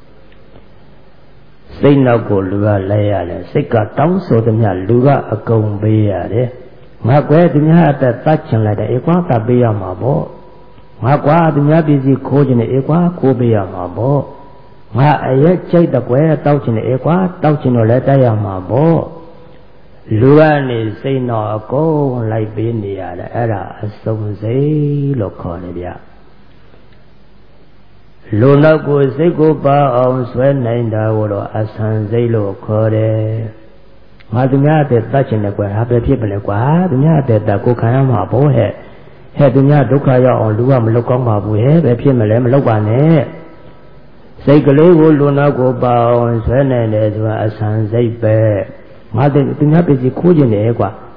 စိတ်နောက်ကိုလူကလိုက်ရတယ်စိတ်ကတောင်းဆိုသမျှလူကအကုန်ပေးရတယ်ငါကွယ်သူများအသက်တတ်ချင်လိုက်တယ်အေကွာတတ်ပေးရမှာပေါ့ငါကွာသူများပစ္စည်းခိုးခြင်းနဲ့အေကွာခိုးပေးရမှာပေါ့ငါအရက်ချိတ်တဲ့ကွယ်တောက်ခြင်းနဲ့အေကွာတောက်ခြင်းတော့လည်းတိုက်ရမှာပေါ့လူကနေစိတ်တော့အကုန်လိုက်ပေးနေရတယ်အဲ့ဒါအစုံစိတ်လို့ခေါ်တယ်ဗျလူနောက်ကိုစိတ်ကိုပါအောင်ဆွဲနိုင်တာကိုတော့အဆန်စိတ်လို့ခေါ်တယ်ငါသူများအသက်တတ်ချင်တယ်ကွာဟာပဲဖြစ်ပလဲကွာသူများအသက်တတ်ကိုခံရမှာပေါ့ဟဲ့ဟဲ့သူများဒုက္ခရောက်အောင်လူကမလောက်ကောင်းပါဘူးဟဲ့ပဲဖြစ်မလဲမလောက်ပါနဲ့စိတ်ကလေးကိုလူနောက်ကိုပါအောင်ဆွဲနိုင်တယ်ဆိုတာအဆန်စိတ်ပဲငါသူများပစ္စည်းခိုးကျင်တယ်ကွာင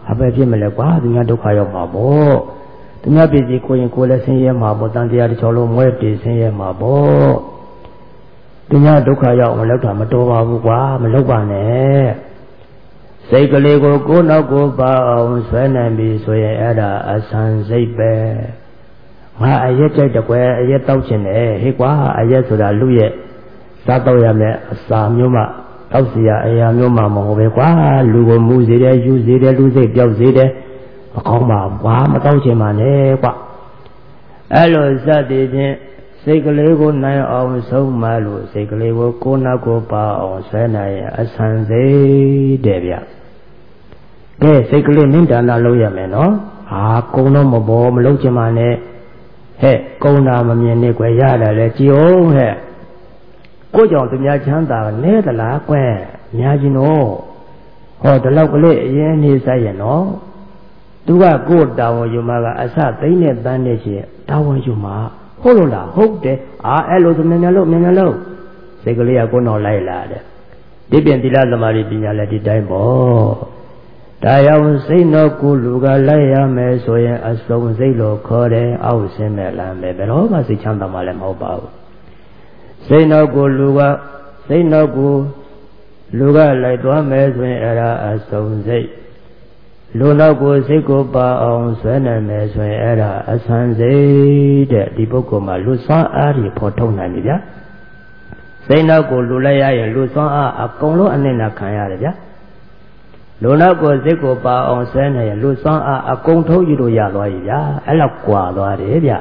အပဲဖြစ်မလဲကွာသူများဒုက္ခရောက်မှာပေါ့သူများပြည်စီကိုရင်ကိုလည်းဆင်းရဲမှာပေါ့တန်တရားတစ်ချောလုံးမွဲတည်ဆင်းရဲမှာပေါ့သူများဒုက္ခရောက်မလောက်တာမတော်ပါဘူးကွာမလောက်ပါနဲ့စိတ်ကလေးကိုကိုယ်နောက်ကိုပါအောင်ဆွဲနိုင်ပြီဆိုရင်အဲ့ဒါအဆန်စိတ်ပဲငါအရက်ကြိုက်တကွယ်အရက်တောက်ချင်တယ်ဟေ့ကွာအရက်ဆိုတာလူရဲ့စားတော့ရမယ်အစာမျိုးမှတောက်စီရအရာမျိုးမှမဟုတ်ပဲကွာလူကိုမူစေတယ်ယူစေတယ်လူစိတ်ပြောက်စေတယ်မကောင်းပါဘာမတောက်ချင်ပါနဲ့ကွာအဲ့လိုစသည်ဖြင့်စိတ်ကလေးကိုနိုင်အောင်ဆုံးမလို့စိတ်ကလေးကိုကိုယ်နောက်ကိုပါအောင်ဆွဲနိုင်ရင်အဆန်စိတ်တဲ့ဗျကဲစိတ်ကလေးမင်းဒါနလုပ်ရမယ်နော်ဟာကုံတော့မပေါ်မလုပ်ချင်ပါနဲ့ဟဲ့ကုံတာမမြင်နဲ့ကွယ်ရတယ်လေကြည်အောင်ဟဲ့ကိုကြောင့်သူများချမ်းသာနဲသလားကွယ်များကြီးနော်ဟောဒီလောက်ကလေးအရင်နေဆိုင်ရနော်သူကကိုယ်တာဝန်ယူမှာကအစသိမ့်နဲ့တန်းနေချင်တာဝန်ယူမှာဟုတ်လို့လားဟုတ်တယ်အာအဲ့လိုဆိုမြန်မြန်လို့မြန်မြန်လို့စိတ်ကလေးကကိုယ်တော်လိုက်လာတယ်ဒီပြင်သီလသမာဓိပညာလည်းဒီတိုင်းပေါ့ဒါကြောင့်စိတ်တော်ကိုလူကလိုက်ရမယ်ဆိုရင်အစုံစိတ်လို့ခေါ်တယ်အောက်ဆင်းမဲ့လမ်းပဲဘယ်တော့မှစိတ်ချမ်းသာမှလည်းမဟုတ်ပါဘူးစိတ်တော်ကိုလူကစိတ်တော်ကိုလူကလိုက်သွားမယ်ဆိုရင်အဲ့ဒါအစုံစိတ်လူနောက်ကိုစိတ်ကိုပါအောင်ဆွဲနိုင်မယ်ဆိုရင်အဲ့ဒါအဆန်စိတ်တဲ့ဒီပုဂ္ဂိုလ်မှာလူစွမ်းအားတွေဖော်ထုတ်နိုင်ပြီဗျာစိတ်နောက်ကိုလူလိုက်ရရင်လူစွမ်းအားအကုန်လုံးအနစ်နာခံရတယ်ဗျာလူနောက်ကိုစိတ်ကိုပါအောင်ဆွဲနိုင်ရင်လူစွမ်းအားအကုန်ထုတ်ယူလို့ရသွားပြီဗျာအဲ့လောက်ကွာသွားတယ်ဗျာ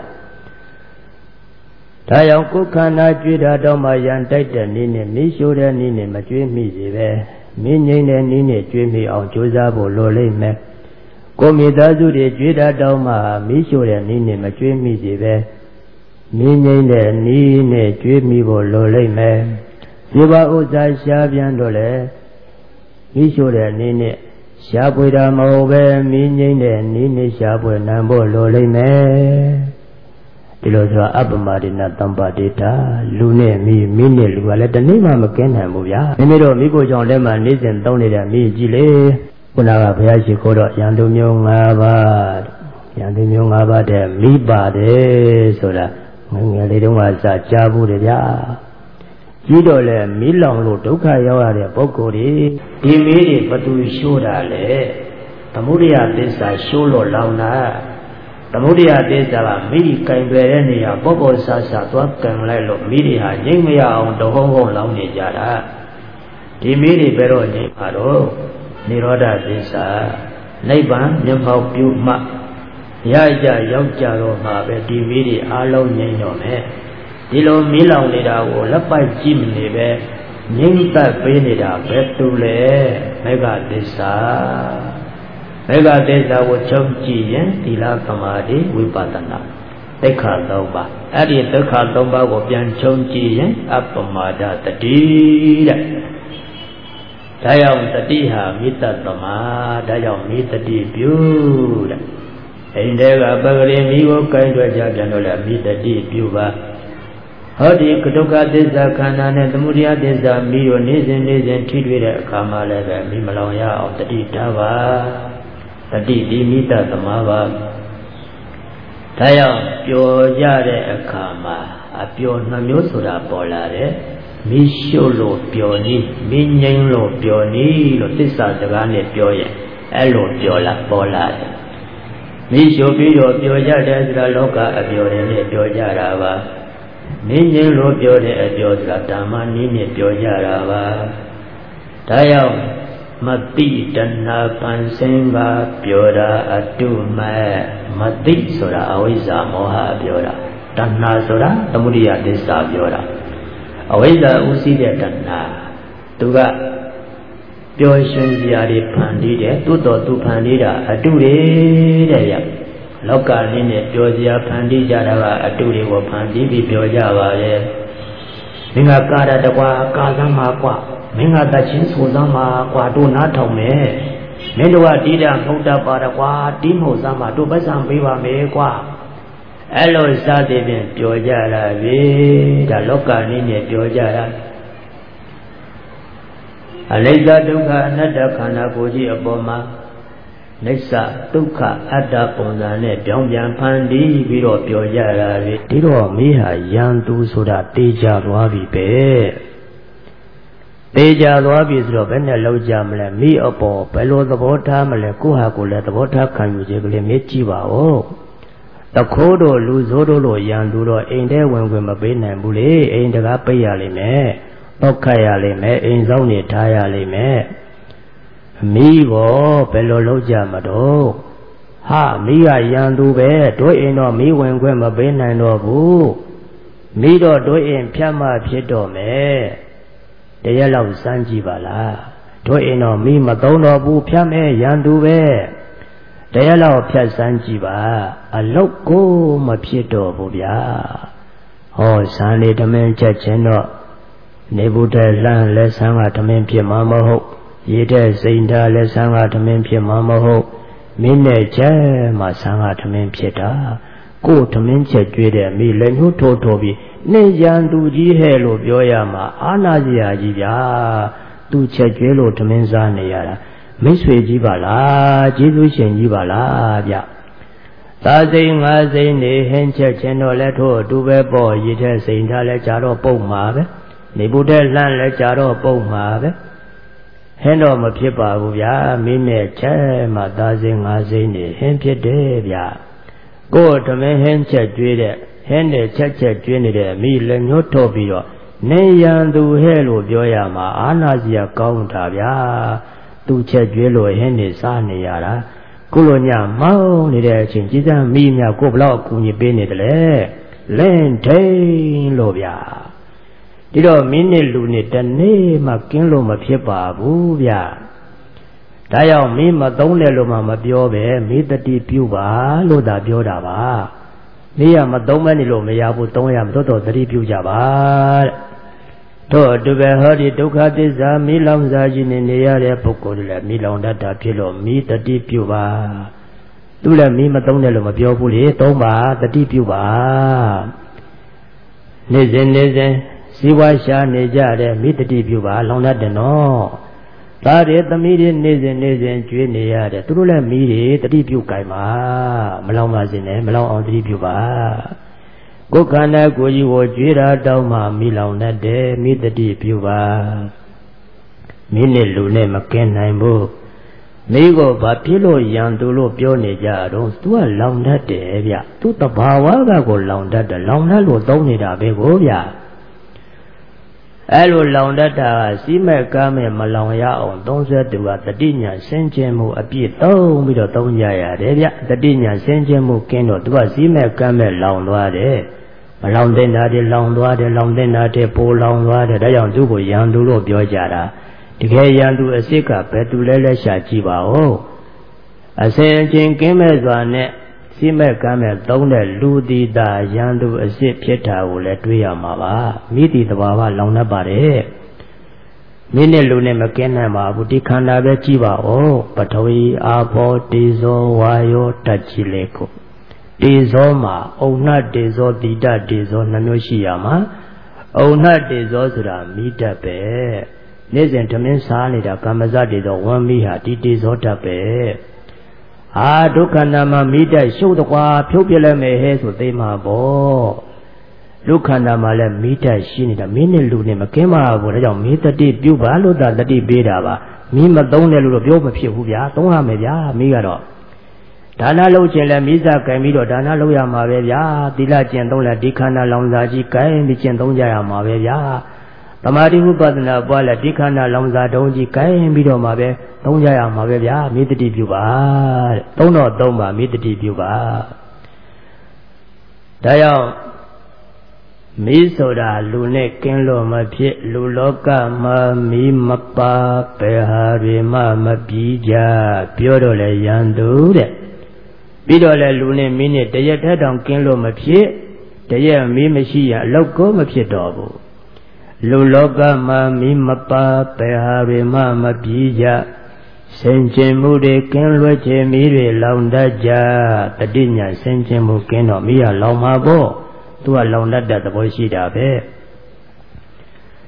ဒါကြောင့်ကိုယ်ခန္ဓာကြွေးတာတော့မှရန်တိုက်တဲ့နည်းနဲ့မိရှို့တဲ့နည်းနဲ့မကြွေးမိစေပဲမင်းငိမ့်တဲ့နည်းနဲ့ကြွေးမိအောင်ကြိုးစားဖို့လိုလိမ့်မယ်ကိုမိသားစုတွေကြွေးတာတော့မှမိရှို့တဲ့နည်းနဲ့မကြွေးမိစေပဲမင်းငိမ့်တဲ့နည်းနဲ့ကြွေးမိဖို့လိုလိမ့်မယ်ဒီပါဥစ္စာရှားပြန်တော့လေမိရှို့တဲ့နည်းနဲ့ရှားပွေတာမဟုတ်ပဲမင်းငိမ့်တဲ့နည်းနဲ့ရှားပွေနိုင်ဖို့လိုလိမ့်မယ်ဒီလိုဆိုတာအပ္ပမဒိနတမ္ပတိတာလူနဲ့မိမိနဲ့လူကလည်းတနေ့မှမကင်းနိုင်ဘူးဗျာမိမိတို့မိကိုကြောင့်လည်းမှနေစဉ်သုံးနေတဲ့မိကြီးလေခုနကဘုရားရှိခိုးတော့ရန်သူမျိုး၅ပါးရန်သူမျိုး၅ပါးတဲ့မိပါတယ်ဆိုတာငယ်ငယ်လေးတုန်းကစကြားဘူးတယ်ဗျာကြီးတော့လေမိလောင်လို့ဒုက္ခရောက်ရတဲ့ပုဂ္ဂိုလ်တွေဒီမိတွေဘသူရှိုးတာလေသမုဒိယသစ္စာရှိုးလို့လောင်တာသမုဒိယသစ္စာကမိကင်တွေတဲ့နေရာပေါ်ပေါ်ဆာဆာသွားကင်လိုက်လို့မိတွေဟာငြိမ့်မရအောင်တဟုံးဟုံးလောင်နေကြတာဒီမိတွေဘယ်တော့နေမှာတော့နိရောဓသစ္စာနိဗ္ဗာန်မျက်မှောက်ပြုမှရကြရောက်ကြတော့မှာပဲဒီမိတွေအားလုံးငြိမ့်တော့မယ်ဒီလိုမိလောင်နေတာကိုလက်ပိုက်ကြည့်မနေပဲငြိမ့်သက်ပေးနေတာပဲတူလေမေဃသစ္စာမေဃသစ္စာကိုချုပ်ကြည့်ရင်သီလသမာဓိဝိပဿနာသိက္ခာသုံးပါးအဲ့ဒီသိက္ခာသုံးပါးကိုပြန်ချုပ်ကြည့်ရင်အပ္ပမာဒတတိတဲ့ဒါကြောင့်တတိဟာမိတ္တသမာဒါကြောင့်မိတတိပြုတဲ့အိန္ဒိကပဂရိမိကိုကိုင်းတွေ့ကြပြန်တော့လေမိတတိပြုပါဟောဒီကတုက္ခသစ္စာခန္ဓာနဲ့သမုဒယသစ္စာမိကိုနေ့စဉ်နေ့စဉ်ထိတွေ့တဲ့အခါမှာလည်းပဲမိမလောင်ရအောင်တတိထားပါတတိတိမိတ္တသမာပါဒါကြောင့်ပျော်ကြတဲ့အခါမှာအပျော်နှမျိုးဆိုတာပေါ်လာတယ်မိရှုလို့ပျော်နည်းမိငိမ့်လို့ပျော်နည်းလို့သစ္စာစကားနဲ့ပြောရင်အဲ့လိုပျော်လာပေါ်လာတယ်မိရှုပြီးတော့ပျော်ကြတယ်ဆိုတာလောကအပျော်တယ်နဲ့ပြောကြတာပါမိငိမ့်လို့ပြောတဲ့အပျော်ဆိုတာဓမ္မနည်းနဲ့ပြောကြတာပါဒါကြောင့်မတိတဏပန်စင်ပါပြောတာအတုမဲ့မတိဆိုတာအဝိဇ္ဇာမောဟပြောတာတဏဆိုတာသမုဒိယသစ္စာပြောတာအဝိဇ္ဇာဥသိတဲ့တဏသူကပျော်ရွှင်စရာတွေဖန်တီးတယ်သို့တော်သူဖန်တီးတာအတုတွေတဲ့ရလောကနည်းနဲ့ပျော်စရာဖန်တီးကြတာကအတုတွေကိုဖန်တီးပြီးပျော်ကြပါရဲ့မင်းကကာရတကွာကာသမှာကွာမင်းကတချင်းဆိုစမ်းမှာကွာတို့နားထောင်မယ်မင်းတို့ကတိတာငုတ်တပါရကွာတိမှုစမ်းမှာတို့ပတ်စံပေးပါမယ်ကွာအဲ့လိုစသည်ဖြင့်ပြောကြတာပဲဒါလောကနည်းနဲ့ပြောကြတာအနိစ္စဒုက္ခအနတ္တခန္ဓာကိုယ်ကြီးအပေါ်မှာ Nissa Dukkha Atta Ponzane Pyongyan Pandi Biro Pyoja Diro Miha Yantu Suda Teja Lwabi Pe Teja Lwabi Zro Bene Loja Mle Mi Opo Pelo the Bota Mle Kuha Kule the Bota Kanyujigli Michiwa O The Kodo Luzoro Yanduro Inde when we Mabina Bule Inde Gapayali Me Okayali Me in Zoni Tayali Me Migo Pelo Loja Mado Ha Mia Yandu Be Do Ino Mi when we Mabina no Bu Mido Do in Pyama Piedo Me The Yellow Sanjibala Do Ino Mi Madono Bu Pyame Yandu Be The Yellow Pia Sanjiba A loco Mapiedo Bubia Oh Sani Tamen Chacheno Nebuta Lan Lesanga Tamen Piamamo Yete Sainda Lesanga Tamen Piamamo Mine Che Masanga Tamen Pieta Go Tamen Chetude Mi Lenu Totobi Ne Yandu Ji Helo Bioyama Anazia Jibia Tu Chetuelo Tamen Zaneyara Miswe Jibala Jibu Shen Jibala Bia Tazing Azine Henche Cheno Leto Dube Boy Yete Sainda Lecharo Poma Nebude Lan Lecharo Poma Hendo Mapipa Bubia Mime Che Matazing Azine Henche Debia Go to me Henche Jude Hende Cheche Junide Mi Lenyo Tobio Neyandu Helo Bioyama Anazia Countabia Tu che juelo hene sa ne yara Kulonya mau ni de chin jisa mi mya ko blo ku ni pe ne de le len thai lo bya Di do minute lu ni tane ma kin lo ma phit pa bu bya Da yaw mi ma thong le lo ma ma pyo be mi tati pyu ba lo da pyo da ba Mi ya ma thong me ni lo ma ya bu thong ya ma to to tati pyu ja ba To Dube Hari Dukha Tisa Mi Long Zajini Niyare Pukule Mi Long Data Pilo Mi Tati Pyuba Tula Mi Matone Loma Pyopuli Tomba Tati Pyuba Nizen Nizen Siwa Sha Nijare Mi Tati Pyuba Long Data No Tare Tamiri Nizen Nizen Jue Niyare Tula Mi Tati Pyukaima Malong Mazine Malong On Tati Pyuba Kokana Goji wo Jira Dama Milang Nade Midati Pyuba Mini Lune Maken Naimbo Migo Bapilo Yandulo Pione Jaro Tua Long Nade Via Tuta Bawaga go Long Dada Long Nalo Donida Begovia Alo Long Dada Sime Kame Malangya on Donza Dua Tadinya Senjemu Api Tong Mido Tonjaya Devia Tadinya Senjemu Keno Dua Sime Kame Long Wade Long Dena Long Wade Long Dena Po Long Wade Dayan Dugo Yandulo Biojara Dike Yandu Asika Petulele Shachiba O Asenjin Kimezwane Sime Kame Donde Ludi Da Yandu Asip Pieta Ule Tuyamava Midi the Baba Long Nabare Mini Lune Makena Mabuti Kanda Chiba O Patawi Apo Tizo Wayo Tachileko Tizo Ma Ona Tizo Dida Tizo Namoshiyama Ona Tizo Sura Mita Pe Nizen Tamin Sani da Kamaza Tizo Wamiha Tizo Tape Ah Dukanama Mita Show the Qua Pupilla Mehe Sudema Bo Lukanama le Mita Shini the Mini Lune Makema Voda Mita di Bubalo da di Bedava Mima Done Lubio Pia Tonga Media Migaro Dana Lojela Misa Camilo Dana Loya Mavia Dila Gendola Dicana Lonzaji Kai Michendonja Mavia Tamari Hubadana Bola Dicana Lonza Donji Kai Mido Mave Donja Mavia Middi Buba Dono Doma Middi Buba Dayao Misoda Lune Kenlo Mapit Luloka Ma Mi Mapa Pehari Ma Mapija Piodole Yandu Bidole Lune Minute Dayata Kenlo Mapit Daya Mi Machia Loco Mapit Dobo Luloka Ma Mi Mapa Pehari Ma Mapija Senchemude Kenlo Chemire Laundaja Tadinya Senchemu Keno Mia Lomabo Tu alone that the boy she dabe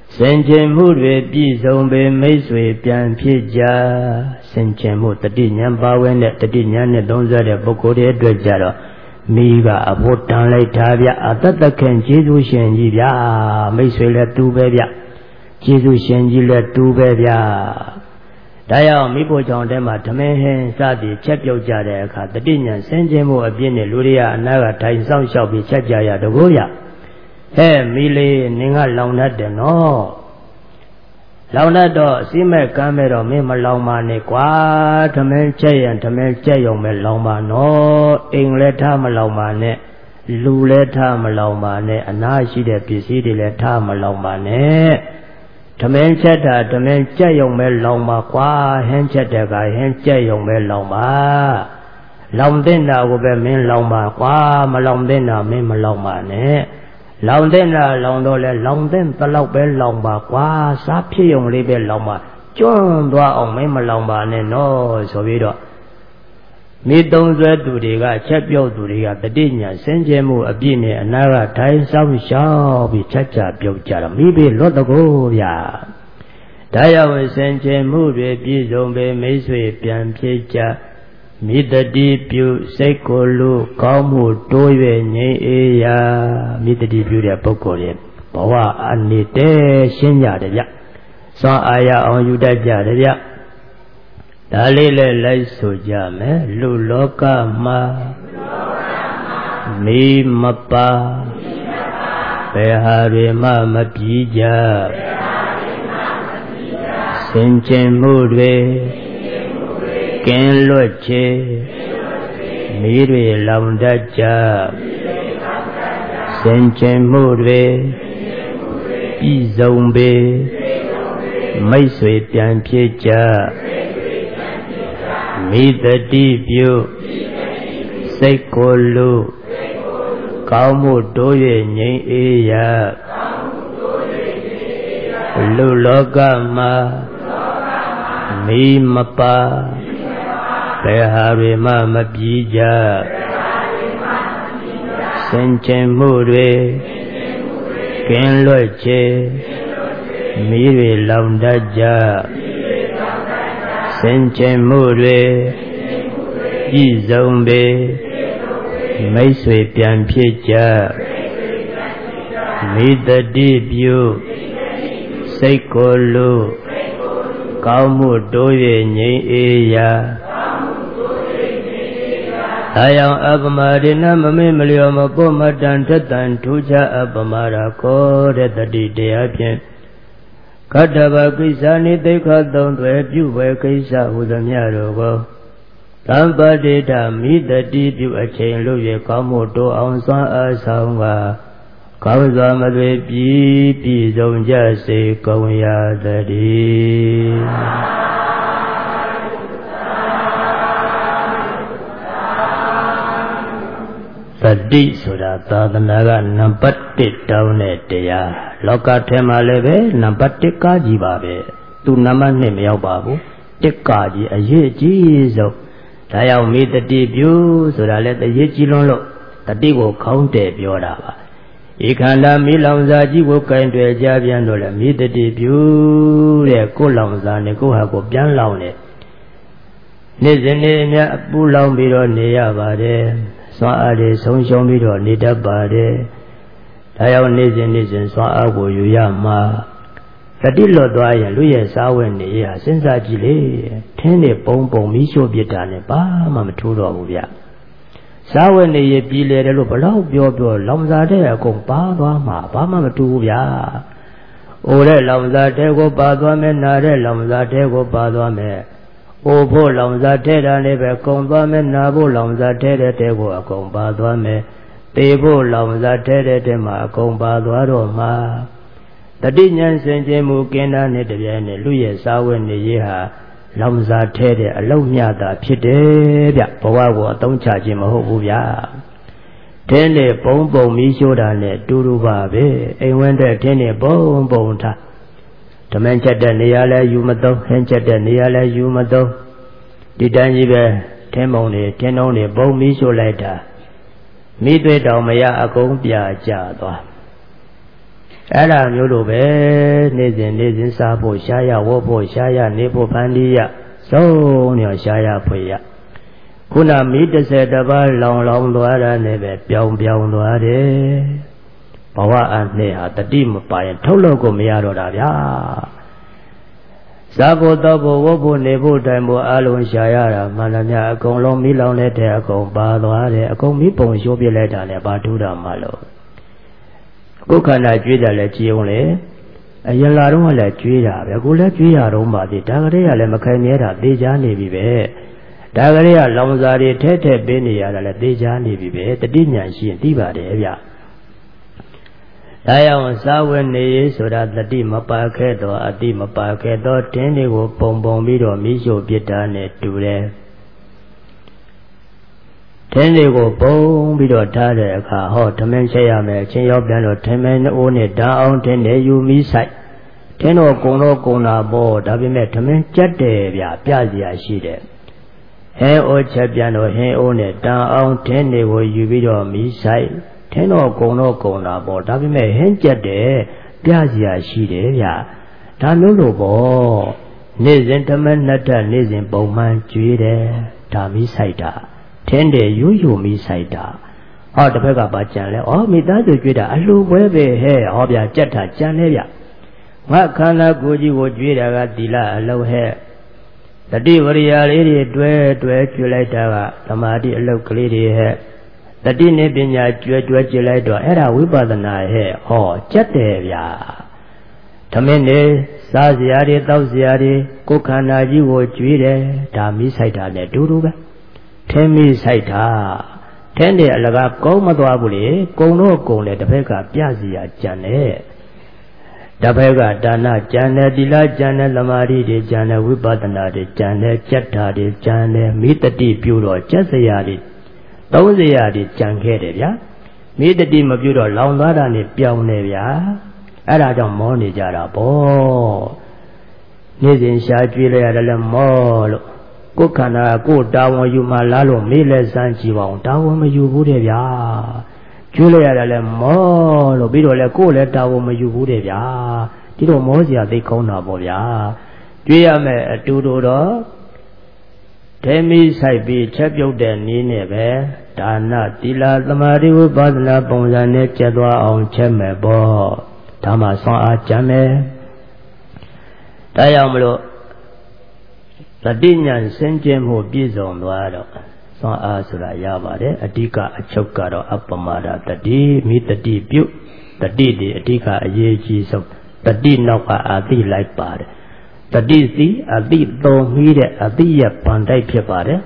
စင်ကြင်မှုတွေပြည့်စုံပေမိတ်ဆွေပြန်ဖြစ်ကြစင်ကြင်မှုတတိဉာဏ်ပါဝင်တဲ့တတိဉာဏ်နဲ့သုံးစားတဲ့ပုဂ္ဂိုလ်တွေအတွက်ကြတော့မိကအဖို့တန်လိုက်တာဗျအတတခင်ကျေးဇူးရှင်ကြီးဗျမိတ်ဆွေလည်းတူပဲဗျကျေးဇူးရှင်ကြီးလည်းတူပဲဗျဒါကြောင့်မိဖို့ကြောင့်တဲမှာဓမင်းဟင်းစသည်ချက်ပြုတ်ကြတဲ့အခါတတိညာစင်ကြင်မှုအပြည့်နဲ့လူတွေကအနာကထိုင်ဆောင်လျှောက်ပြီးချက်ကြရတကောဗျဟဲ့မိလေးနင်ကလောင်တတ်တယ်နော်လောင်တတ်တော့အစိမဲ့ကမ်းမဲ့တော့မင်းမလောင်ပါနဲ့ကွာဓမင်းချက်ရင်ဓမင်းချက်ရုံပဲလောင်ပါနော်အိမ်လည်းထားမလောင်ပါနဲ့လူလည်းထားမလောင်ပါနဲ့အနာရှိတဲ့ပစ္စည်းတွေလည်းထားမလောင်ပါနဲ့ဓမင်းချက်တာဓမင်းကြက်ယုံပဲလောင်ပါကွာဟင်းချက်တဲ့ကဟင်းကြက်ယုံပဲလောင်ပါလောင်တဲ့နာကိုပဲမင်းလောင်ပါကွာမလောင်တဲ့နာမင်းမလောင်ပါနဲ့လောင်တဲ့နာလောင်တော့လဲလောင်တဲ့တလောက်ပဲလောင်ပါကွာစားဖြစ်ယုံလေးပဲလောင်ပါကျွန်းသွားအောင်မင်းမလောင်ပါနဲ့နော်ဆိုပြီးတော့မိသုံးဆွဲသူတွေကချက်ပြုတ်သူတွေကတတိညာစင်ကြယ်မှုအပြည့်နဲ့အနာကထိုင်ဆောင်ရှောက်ပြီးချက်ချပြုတ်ကြတော့မိဘေလွတ်တကောဗျာဒါရောက်စင်ကြယ်မှုတွေပြည့်စုံပေမိတ်ဆွေပြန်ဖြစ်ကြမိတတိပြုစိတ်ကိုယ်လူကောင်းမှုတိုး၍ငြိမ်းအေးရာမိတတိပြုတဲ့ပုဂ္ဂိုလ်ရဲ့ဘဝအနေတည်းရှင်းကြတယ်ဗျစွမ်းအားရအောင်ယူတတ်ကြတယ်ဗျဒါလေးလည်းလိုက်ဆိုကြမယ်လူလောကမှာမိမပါဘယ်ဟာတွေမှမပြီးကြစင်ကြင်မှုတွေကင်းလွတ်ချေမိတွေလောင်တတ်ကြစင်ကြင်မှုတွေပြည်စုံပေမိတ်ဆွေပြန်ဖြစ်ကြမိတတိပြုစိတ်ကိုယ်လူကောင်းမှုတိုး၍ငြိမ်းအေးရာလူလောကမှာမိမပါဘယ်ဟာတွေမှမပြီးကြစင်ကြင်မှုတွေကင်းလွတ်ချေမိတွေလောင်တတ်ကြစင်ကြင်မှုတွေပြည်စုံပေမိတ်ဆွေပြန်ဖြစ်ကြမိတတိပြုစိတ်ကိုယ်လူကောင်းမှုတိုး၍ငြိမ်းအေးရာဒါကြောင့်အပမဒိနမမေ့မလျော်မပေါ်မတန်ထက်တန်ထူးခြားအပမရာကိုတဲ့တတိတရားဖြင့်ကတ္တဗကိစ္စနိသိက္ခသုံးသွဲပြုဝဲကိစ္စဟုသမျှတို့ကိုသံပတိတမိတတိပြုအချိန်လို့ရကောင်းမှုတိုးအောင်စွမ်းအားဆောင်ကကောင်းစွာမသွေပြည်ပြည်စုံကြစေကုန်ရသတည်းသတိဆိုတာသာသနာကနံပါတ်တစ်တောင်းတဲ့တရားလောကထဲမှာလည်းပဲနံပါတ်တစ်ကားကြီးပါပဲသူနံပါတ်နှစ်မရောက်ပါဘူးတစ်ကားကြီးအရေးကြီးဆုံးဒါကြောင့်မိတတိပြုဆိုတာလည်းတရေးကြီးလွန်းလို့တတိကိုခေါင်းတယ်ပြောတာပါဧခန္ဓာမိလောင်စာကြီးကိုကင်တွယ်ကြပြန်တော့လည်းမိတတိပြုတဲ့ကိုယ်လောင်စာနဲ့ကိုယ်ဟာကိုပြန်လောင်တယ်နေ့စဉ်နေ့အများအပူလောင်ပြီးတော့နေရပါတယ်စွမ်းအားတွေဆုံးရှုံးပြီးတော့နေတတ်ပါတယ်ဒါကြောင့်နေ့စဉ်နေ့စဉ်စွမ်းအားကိုယူရမှာတတိလွတ်သွားရင်လူရဲ့စားဝတ်နေရစဉ်းစားကြည့်လေထင်းနေပုံပုံမီးရှို့ပြစ်တာနဲ့ဘာမှမထိုးတော့ဘူးဗျစားဝတ်နေရပြည်လေတယ်လို့ဘလောက်ပြောပြောလောင်စာတဲ့အကုန်ပါသွားမှာဘာမှမတူဘူးဗျအိုတဲ့လောင်စာတဲ့ကိုပါသွားမယ်နာတဲ့လောင်စာတဲ့ကိုပါသွားမယ်အိုဖို့လောင်စာတဲ့တာလည်းပဲကုန်သွားမယ်နာဖို့လောင်စာတဲ့တဲ့တဲ့ကိုအကုန်ပါသွားမယ်သေဖို့လောင်စာတဲ့တဲ့တဲ့မှာအကုန်ပါသွားတော့မှာတတိဉာဏ်စင်ကြယ်မှုကင်းတာနဲ့တပြိုင်နက်လူရဲ့စာဝတ်နေရေးဟာလောင်စာထဲတဲ့အလုံးမြတာဖြစ်တယ်ဗျဘဝကိုအသုံးချခြင်းမဟုတ်ဘူးဗျတင်းနဲ့ပုံပုံမီးရှို့တာနဲ့တူတူပါပဲအိမ်ဝင်းတဲ့တင်းနဲ့ပုံပုံထားဓမင်းချက်တဲ့နေရာလဲယူမသုံးဟင်းချက်တဲ့နေရာလဲယူမသုံးဒီတိုင်းကြီးပဲထင်းပုံတွေထင်းတုံးတွေပုံမီးရှို့လိုက်တာမိသွေးတောင်မရအကုန်ပြကြသွားအဲ့ဒါမျိုးလိုပဲနေစဉ်နေစဉ်စားဖို့ရှားရဝတ်ဖို့ရှားရနေဖို့ဖန်တီးရစုံရောရှားရဖွေရခုနမီးတစ်ဆယ်တပါးလောင်လောင်သွားတာနဲ့ပဲပြောင်းပြောင်းသွားတယ်ဘဝအနှစ်ဟာတတိမပါရင်ထုတ်လို့ကိုမရတော့တာဗျာစားဖို့တော့ဖို့ဝတ်ဖို့နေဖို့တိုင်ဖို့အလုံးရှာရတာမှန်တယ်များအကုန်လုံးမီးလောင်လက်တဲ့အကုန်ပါသွားတယ်အကုန်မီးပုံရှိုးပြလိုက်တာနဲ့ဘာထူးတာမှလို့ကိုယ်ခန္ဓာကြွေးတယ်လည်းကြည်အောင်လေအရင်လာတော့လည်းကြွေးတာပဲကိုလည်းကြွေးရတော့မှဒီဒါကလေးကလည်းမခိုင်မြဲတာသေချာနေပြီပဲဒါကလေးကလောင်စာတွေထဲထဲပေးနေရတာလည်းသေချာနေပြီပဲတတိညာရှိရင်သိပါတယ်ဗျဒါကြောင့်စာဝတ်နေဆိုတာတတိမပါခဲ့တော့အတိမပါခဲ့တော့တင်းတွေကိုပုံပုံပြီးတော့မိရှုပြစ်တာနဲ့တူတယ်တင်းတွေကိုပုံပြီးတော့ထားတဲ့အခါဟောဓမင်းချက်ရမယ်ချင်းရောက်ပြန်တော့ဓမင်းအိုးနဲ့ဓာအောင်တင်းတွေယူမိဆိုင်တင်းတော့ကုံတော့ကုံတာပေါ့ဒါပေမဲ့ဓမင်းကြက်တယ်ဗျပြစရာရှိတယ်ဟဲအိုးချက်ပြန်တော့ဟင်းအိုးနဲ့ဓာအောင်တင်းတွေကိုယူပြီးတော့မိဆိုင်ထင်းတော့ကုံတော့ကုံတာပေါ့ဒါပေမဲ့ဟင်းကြက်တယ်ပြစရာရှိတယ်ဗျဒါမျိုးလို့ပေါ့နေ့စဉ်ဓမ္မနှစ်ထနေ့စဉ်ပုံမှန်ကျွေးတယ်ဒါမိဆိုင်တာထင်းတယ်ယူယူမိဆိုင်တာဟောတစ်ဖက်ကပါကြံလဲဩမိသားစုကျွေးတာအလှပွဲပဲဟဲ့ဟောဗျကြက်တာကြံလဲဗျငါခန္ဓာကိုယ်ကြီးကိုကျွေးတာကသီလအလုံးဟဲ့တတိဝရိယလေးတွေတွဲတွဲကျွေးလိုက်တာကသမာဓိအလုံးကလေးတွေဟဲ့တတိနဲ့ပညာကျွဲကျွဲကြည့်လိုက်တော့အဲ့ဒါဝိပဿနာဟဲ့ဟောကြက်တယ်ဗျာသမင်းနေစားစရာတွေတောက်စရာတွေကိုယ်ခန္ဓာကြီးကိုကျွေးတယ်ဒါမိဆိုင်တာနဲ့တူတူပဲထင်းမိဆိုင်တာထင်းတယ်အလကားကုန်းမသွားဘူးလေကုံတော့ကုံတယ်တစ်ဖက်ကပြစရာကြံတယ်တစ်ဖက်ကဒါနကြံတယ်သီလကြံတယ်သမာဓိတွေကြံတယ်ဝိပဿနာတွေကြံတယ်ကြက်တာတွေကြံတယ်မိတတိပြုတော့ကြက်စရာတွေသုံးစရာတွေကြံခဲ့တယ်ဗျာမိတတိမပြုတော့လောင်သွားတာနဲ့ပြောင်းနေဗျာအဲ့ဒါကြောင့်မောနေကြတာပေါ့နေ့စဉ်ရှားကြွေးလိုက်ရတယ်လဲမောလို့ကိုယ်ခန္ဓာကိုယ်တာဝန်ယူမှလားလို့မေးလဲစမ်းကြည့်ပါအောင်တာဝန်မယူဘူးတဲ့ဗျာကြွေးလိုက်ရတယ်လဲမောလို့ပြီးတော့လဲကိုယ်လည်းတာဝန်မယူဘူးတဲ့ဗျာဒီတော့မောစရာသိကောင်းတာပေါ့ဗျာကြွေးရမယ်အတူတူတော့ဒေမီဆိုင်ပြီးချက်ပြုတ်တဲ့နည်းနဲ့ပဲဒါနသီလသမာဓိဝိပဿနာပုံစံနဲ့ကျက်သွားအောင်ချက်မယ်ပေါ့ဒါမှဆွမ်းအားကြမ်းမယ်ဒါကြောင့်မလို့တတိညာစင်ကြင်မှုပြည့်စုံသွားတော့ဆွမ်းအားဆိုတာရပါတယ်အဓိကအချုပ်ကတော့အပမာဒတတိမိတတိပြုတတိဒီအဓိကအရေးကြီးဆုံးတတိနောက်ကအသိလိုက်ပါတယ်တတိစီအတိသုံးမိတဲ့အတိရဗန္တိုက်ဖြစ်ပါတယ်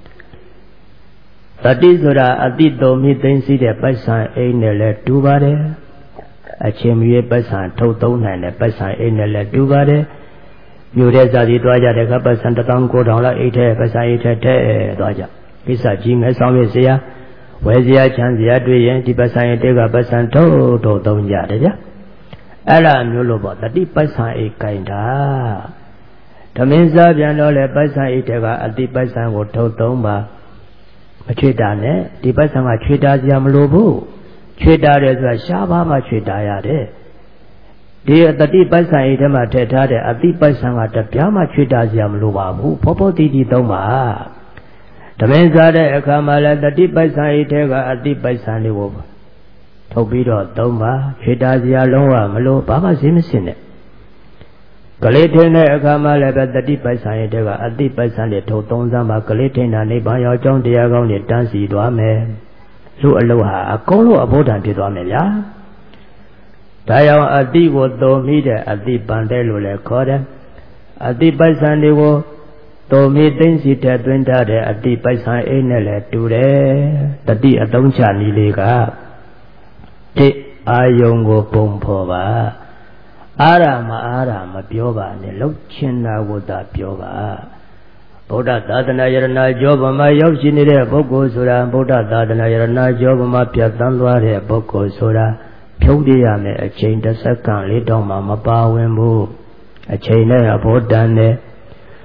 တတိဆိုတာအတိသုံးမိသိသိတဲ့ပိုက်ဆံအိမ်နဲ့လည်းတူပါတယ်အချင်းမြေပိုက်ဆံထုတ်သုံးနိုင်တဲ့ပိုက်ဆံအိမ်နဲ့လည်းတူပါတယ်မြို့တဲ့ဇာတိသွားကြတဲ့အခါပိုက်ဆံတစ်သောင်းကိုးထောင်လောက်အိတ်ထဲပိုက်ဆံအိတ်ထဲထဲသွားကြကိစ္စကြီးမဲ့ဆောင်ရစရာဝယ်စရာချမ်းစရာတွေ့ရင်ဒီပိုက်ဆံအိတ်တွေကပိုက်ဆံထုတ်ထုတ်သုံးကြတယ်ဗျအဲ့လိုမျိုးလို့ပေါ့တတိပိုက်ဆံအိတ်ကင်တာဓမင်းစားပြန်တော့လေပိုက်ဆံအိတ်တွေကအတိပိုက်ဆံကိုထုတ်သုံးပါမချွေတာနဲ့ဒီပိုက်ဆံကချွေတာစရာမလိုဘူးချွေတာတယ်ဆိုတာရှားပါမှချွေတာရတယ်ဒီတတိပိုက်ဆံအိတ်ထဲမှာထည့်ထားတဲ့အတိပိုက်ဆံကတပြားမှချွေတာစရာမလိုပါဘူးဖောဖောတီတီသုံးပါဓမင်းစားတဲ့အခါမှာလည်းတတိပိုက်ဆံအိတ်ထဲကအတိပိုက်ဆံလေးကိုထုတ်ပြီးတော့သုံးပါချွေတာစရာလုံးဝမလိုဘာမှဈေးမစင်နဲ့ကလေးထင်းတဲ့အခါမှာလည်းပဲတတိပိုက်ဆံရဲ့တဲကအတိပိုက်ဆံတွေထုတ်သုံးစမ်းပါကလေးထင်းတာနိဗ္ဗာန်ရောက်ကြောင်းတရားကောင်းတွေတန်းစီသွားမယ်လူအလုံးဟာအကုန်လုံးအဘုဒ္ဓံဖြစ်သွားမယ်ဗျာဒါကြောင့်အတိကိုသုံးမိတဲ့အတိပန်တဲ့လို့လည်းခေါ်တယ်အတိပိုက်ဆံတွေကိုသုံးမိသိမ့်စီတဲ့သွင်းထားတဲ့အတိပိုက်ဆံအိမ်နဲ့လည်းတူတယ်တတိအသုံးချနည်းလေးကတိအာယုံကိုပုံဖော်ပါအာရမအာရမပြောပါနဲ့လှုပ်ချင်တာကိုသာပြောပါဗုဒ္ဓသာသနာယရဏကျောဘမှာရောက်ရှိနေတဲ့ပုဂ္ဂိုလ်ဆိုတာဗုဒ္ဓသာသနာယရဏကျောဘမှာပြတ်သန်းသွားတဲ့ပုဂ္ဂိုလ်ဆိုတာဖြုတ်ရရမယ်အချိန်တစ်စက္ကန့်လေးတောင်မှမပါဝင်ဘူးအချိန်နဲ့အဘောတန်နဲ့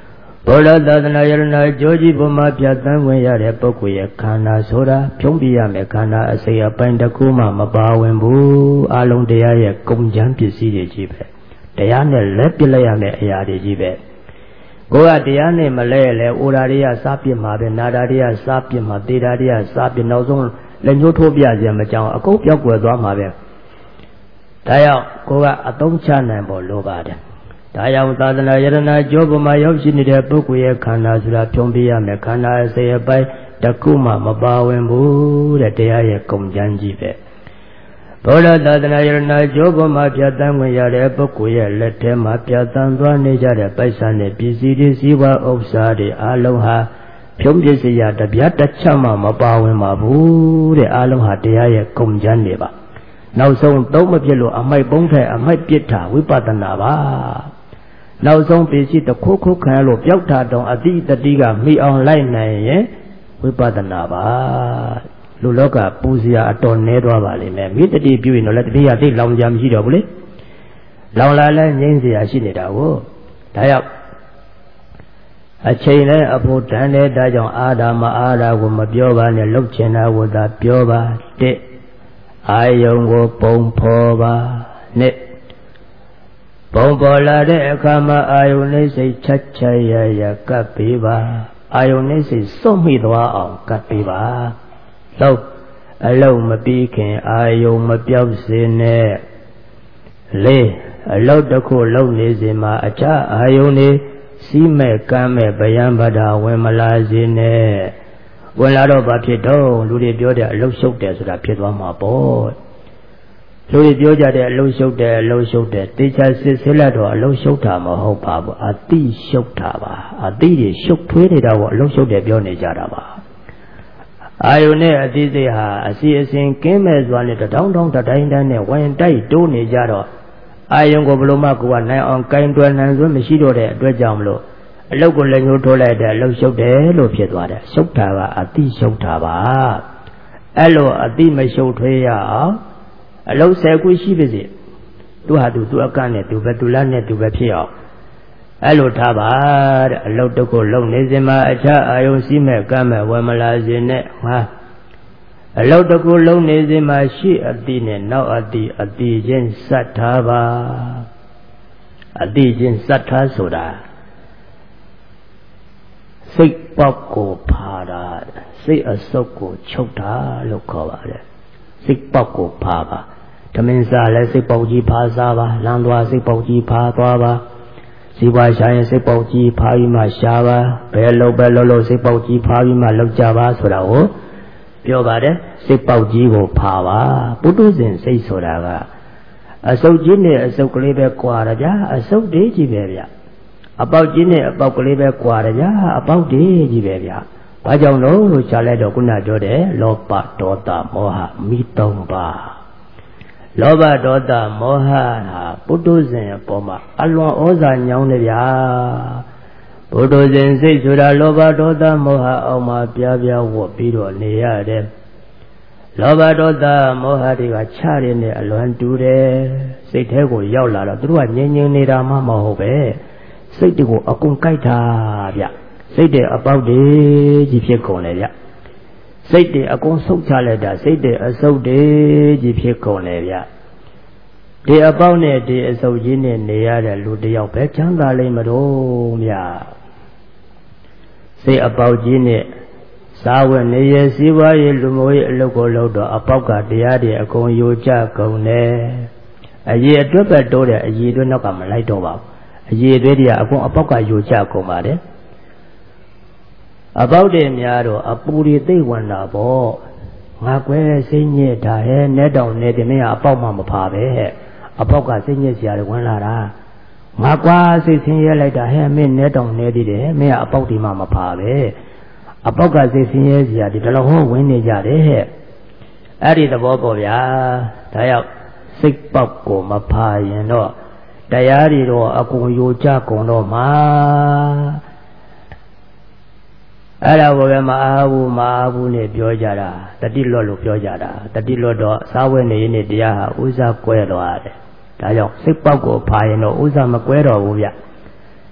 ဘောဓသာသနာယရဏကြိုးကြီးပေါ်မှာပြတ်သန်းဝင်ရတဲ့ပုဂ္ဂိုလ်ရဲ့ခန္ဓာဆိုတာဖြုံးပြရမယ်ခန္ဓာအစိတ်အပိုင်းတစ်ခုမှမပါဝင်ဘူးအလုံးတရားရဲ့ကုန်ကျမ်းပစ္စည်းတွေကြီးပဲတရားနဲ့လက်ပြလိုက်ရမယ့်အရာတွေကြီးပဲကိုယ်ကတရားနဲ့မလဲလဲအိုရာတွေကစားပြစ်မှာပဲနာတာတွေကစားပြစ်မှာသေတာတွေကစားပြစ်နောက်ဆုံးလက်ညှိုးထိုးပြစရာမကြောင်အကုန်ပြောက်ကွယ်သွားမှာပဲဒါကြောင့်ကိုယ်ကအသုံးချနိုင်ဖို့လိုပါတယ်ဒါကြောင့်သာသနာယရဏကြိုးပေါ်မှာရောက်ရှိနေတဲ့ပုဂ္ဂိုလ်ရဲ့ခန္ဓာဆိုတာဖြုံးပြရမယ်ခန္ဓာအစိတ်အပိုင်းတစ်ခုမှမပါဝင်ဘူးတဲ့တရားရဲ့ကုန်ကျမ်းကြီးပဲဘောဓသာသနာယရဏကြိုးပေါ်မှာပြတ်သန်းဝင်ရတဲ့ပုဂ္ဂိုလ်ရဲ့လက်ထဲမှာပြတ်သန်းသွားနေကြတဲ့ပိုက်ဆံနဲ့ပစ္စည်းတွေစည်းဝါးဥစ္စာတွေအလုံးဟာဖြုံးပစ္စည်းရတပြားတစ်ချက်မှမပါဝင်ပါဘူးတဲ့အလုံးဟာတရားရဲ့ကုန်ကျမ်းတွေပါနောက်ဆုံးသုံးမဖြစ်လို့အမိုက်ပုံးထဲအမိုက်ပစ်တာဝိပဿနာပါနောက်ဆုံးပစ္စည်းတစ်ခုခုခံလို့ပျောက်တာတောင်အတိတတိကမိအောင်လိုက်နိုင်ရင်ဝိပဿနာပါလူလောကပူစရာအတော်နဲသွားပါလိမ့်မယ်မိတတိပြုရင်တော့လည်းတတိယသိလောင်ကြမရှိတော့ဘူးလေလောင်လာလဲငြိမ်းစရာရှိနေတာကိုဒါကြောင့်အချိန်နဲ့အဖို့တန်တဲ့ဒါကြောင့်အာဓာမအာဓာကိုမပြောပါနဲ့လှုပ်ချင်တာကိုသာပြောပါတဲ့အာယုံကိုပုံဖော်ပါနဲ့ပုံပေါ်လာတဲ့အခါမှာအာယုန်နဲ့စိတ်ချက်ချက်ရရကပ်ပေးပါအာယုန်နဲ့စိတ်စွန့်မိသွားအောင်ကပ်ပေးပါလို့အလုံးမပြီးခင်အာယုန်မပြောက်စေနဲ့လေးအလုံးတစ်ခုလုံးနေစေမှာအခြားအာယုန်နေစီးမဲ့ကမ်းမဲ့ဗျံပဒဝင်မလာစေနဲ့ဝင်လာတော့ဘာဖြစ်တော့လူတွေပြောတဲ့အလုံးရှုပ်တယ်ဆိုတာဖြစ်သွားမှာပေါ့လူတွေပြောကြတဲ့အလုံးရှုပ်တယ်အလုံးရှုပ်တယ်တေချာစစ်ဆေးလိုက်တော့အလုံးရှုပ်တာမဟုတ်ပါဘူးအတိရှုပ်တာပါအတိတွေရှုပ်ထွေးနေတာကိုအလုံးရှုပ်တယ်ပြောနေကြတာပါအာယုန်နဲ့အတိစိတ်ဟာအစီအစဉ်ကင်းမဲ့စွာနဲ့တောင်းတောင်းတိုင်းတိုင်းနဲ့ဝင်တိုက်တိုးနေကြတော့အာယုန်ကိုဘလို့မှကိုကနိုင်အောင်ကင်တွယ်နိုင်စွမ်းမရှိတော့တဲ့အတွက်ကြောင့်မလို့အလုတ်ကိုလည်းညှိုးထိုးလိုက်တဲ့အလုတ်ရှုပ်တယ်လို့ဖြစ်သွားတယ်ရှုပ်တာကအတိရှုပ်တာပါအဲ့လိုအတိမရှုပ်ထွေးရအောင်အလုံးဆယ်ခုရှိပါစေသူဟာသူသူအကန့်နဲ့သူပဲသူလားနဲ့သူပဲဖြစ်အောင်အဲ့လိုထားပါတဲ့အလုံးတစ်ခုလုံးနေစမှာအခြားအာယုံစီးမဲ့ကမ်းမဲ့ဝယ်မလာစေနဲ့ငါအလုံးတစ်ခုလုံးနေစမှာရှိအတိနဲ့နောက်အတိအတိချင်းစတ်ထားပါအတိချင်းစတ်ထားဆိုတာစိတ်ပေါက်ကိုဖာတာစိတ်အစုပ်ကိုချုပ်တာလို့ခေါ်ပါတယ်စိတ်ပေါက်ကိုဖာပါဓမင်းစားလဲစိတ်ပေါက်ကြီးဖာစားပါလမ်းသွားစိတ်ပေါက်ကြီးဖာသွားပါစီပွားရှာရင်စိတ်ပေါက်ကြီးဖာပြီးမှရှာပါဘယ်လိုပဲလို့လို့စိတ်ပေါက်ကြီးဖာပြီးမှလောက်ကြပါဆိုတာကိုပြောပါတယ်စိတ်ပေါက်ကြီးကိုဖာပါပုထုဇဉ်စိတ်ဆိုတာကအစုပ်ကြီးနဲ့အစုပ်ကလေးပဲကွာရကြအစုပ်သေးကြီးပဲဗျအပေါက်ကြီးနဲ့အပေါက်ကလေးပဲကွာရကြအပေါက်သေးကြီးပဲဗျဘာကြောင့်လို့လို့ရှားလိုက်တော့ခုနပြောတယ်လောဘဒေါသမောဟမိသုံးပါလောဘဒေါသမောဟဟာပုထုဇဉ်အပေါ်မှာအလွန်ဩဇာညောင်းနေဗျာပုထုဇဉ်စိတ်ဆိုတာလောဘဒေါသမောဟအောက်မှာပြားပြားဝတ်ပြီးတော့နေရတယ်လောဘဒေါသမောဟတွေကချရင်းနဲ့အလွန်တူတယ်စိတ်ထဲကိုရောက်လာတော့သူတို့ကငြိမ်ငြိမ်နေတာမှမဟုတ်ပဲစိတ်တွေကိုအကုန်ကြိုက်တာဗျစိတ်တွေအပေါက်တွေကြီးဖြစ်ကုန်လေဗျစိတ်တွေအကုန်ဆုတ်ချလိုက်တာစိတ်တွေအဆုတ်တွေကြီးဖြစ်ကုန်လေဗျဒီအပေါက်နဲ့ဒီအဆုတ်ကြီးနဲ့နေရတဲ့လူတယောက်ပဲချမ်းသာလိမ့်မလို့ဗျစိတ်အပေါက်ကြီးနဲ့စားဝတ်နေရစည်းဝါးရေးလူမျိုးရေးအလုပ်ကိုလုပ်တော့အပေါက်ကတရားတွေအကုန်ယိုကျကုန်တယ်အရေးအတွက်ပဲတိုးတယ်အရေးအတွက်နောက်ကမလိုက်တော့ပါဘူးအရေးတွေကအကုန်အပေါက်ကယိုကျကုန်ပါတယ်အပေါက်တွေများတော့အပူတွေသိဝင်တာပေါ့ငါကွဲစိတ်ညစ်တာဟဲ့နဲ့တောင်နေတယ်မင်းကအပေါက်မှမဖာပဲဟဲ့အပေါက်ကစိတ်ညစ်စရာတွေဝင်လာတာငါကွာစိတ်ဆင်းရဲလိုက်တာဟဲ့မင်းနဲ့တောင်နေသေးတယ်မင်းကအပေါက်ဒီမှမဖာပဲအပေါက်ကစိတ်ဆင်းရဲစရာဒီတလုံးဟောဝင်နေကြတယ်ဟဲ့အဲ့ဒီသဘောပေါ့ဗျာဒါရောက်စိတ်ပေါက်ကိုမဖာရင်တော့တရားတွေတော့အကုန်ယိုကျကုန်တော့မှာအဲ့ဒါကိုပဲမအားဘူးမအားဘူးနဲ့ပြောကြတာတတိလွတ်လို့ပြောကြတာတတိလွတ်တော့စားဝဲနေနေတရားဟာဥစ္စာကွဲသွားတယ်ဒါကြောင့်စိတ်ပေါက်ကိုဖာရင်တော့ဥစ္စာမကွဲတော့ဘူးဗျ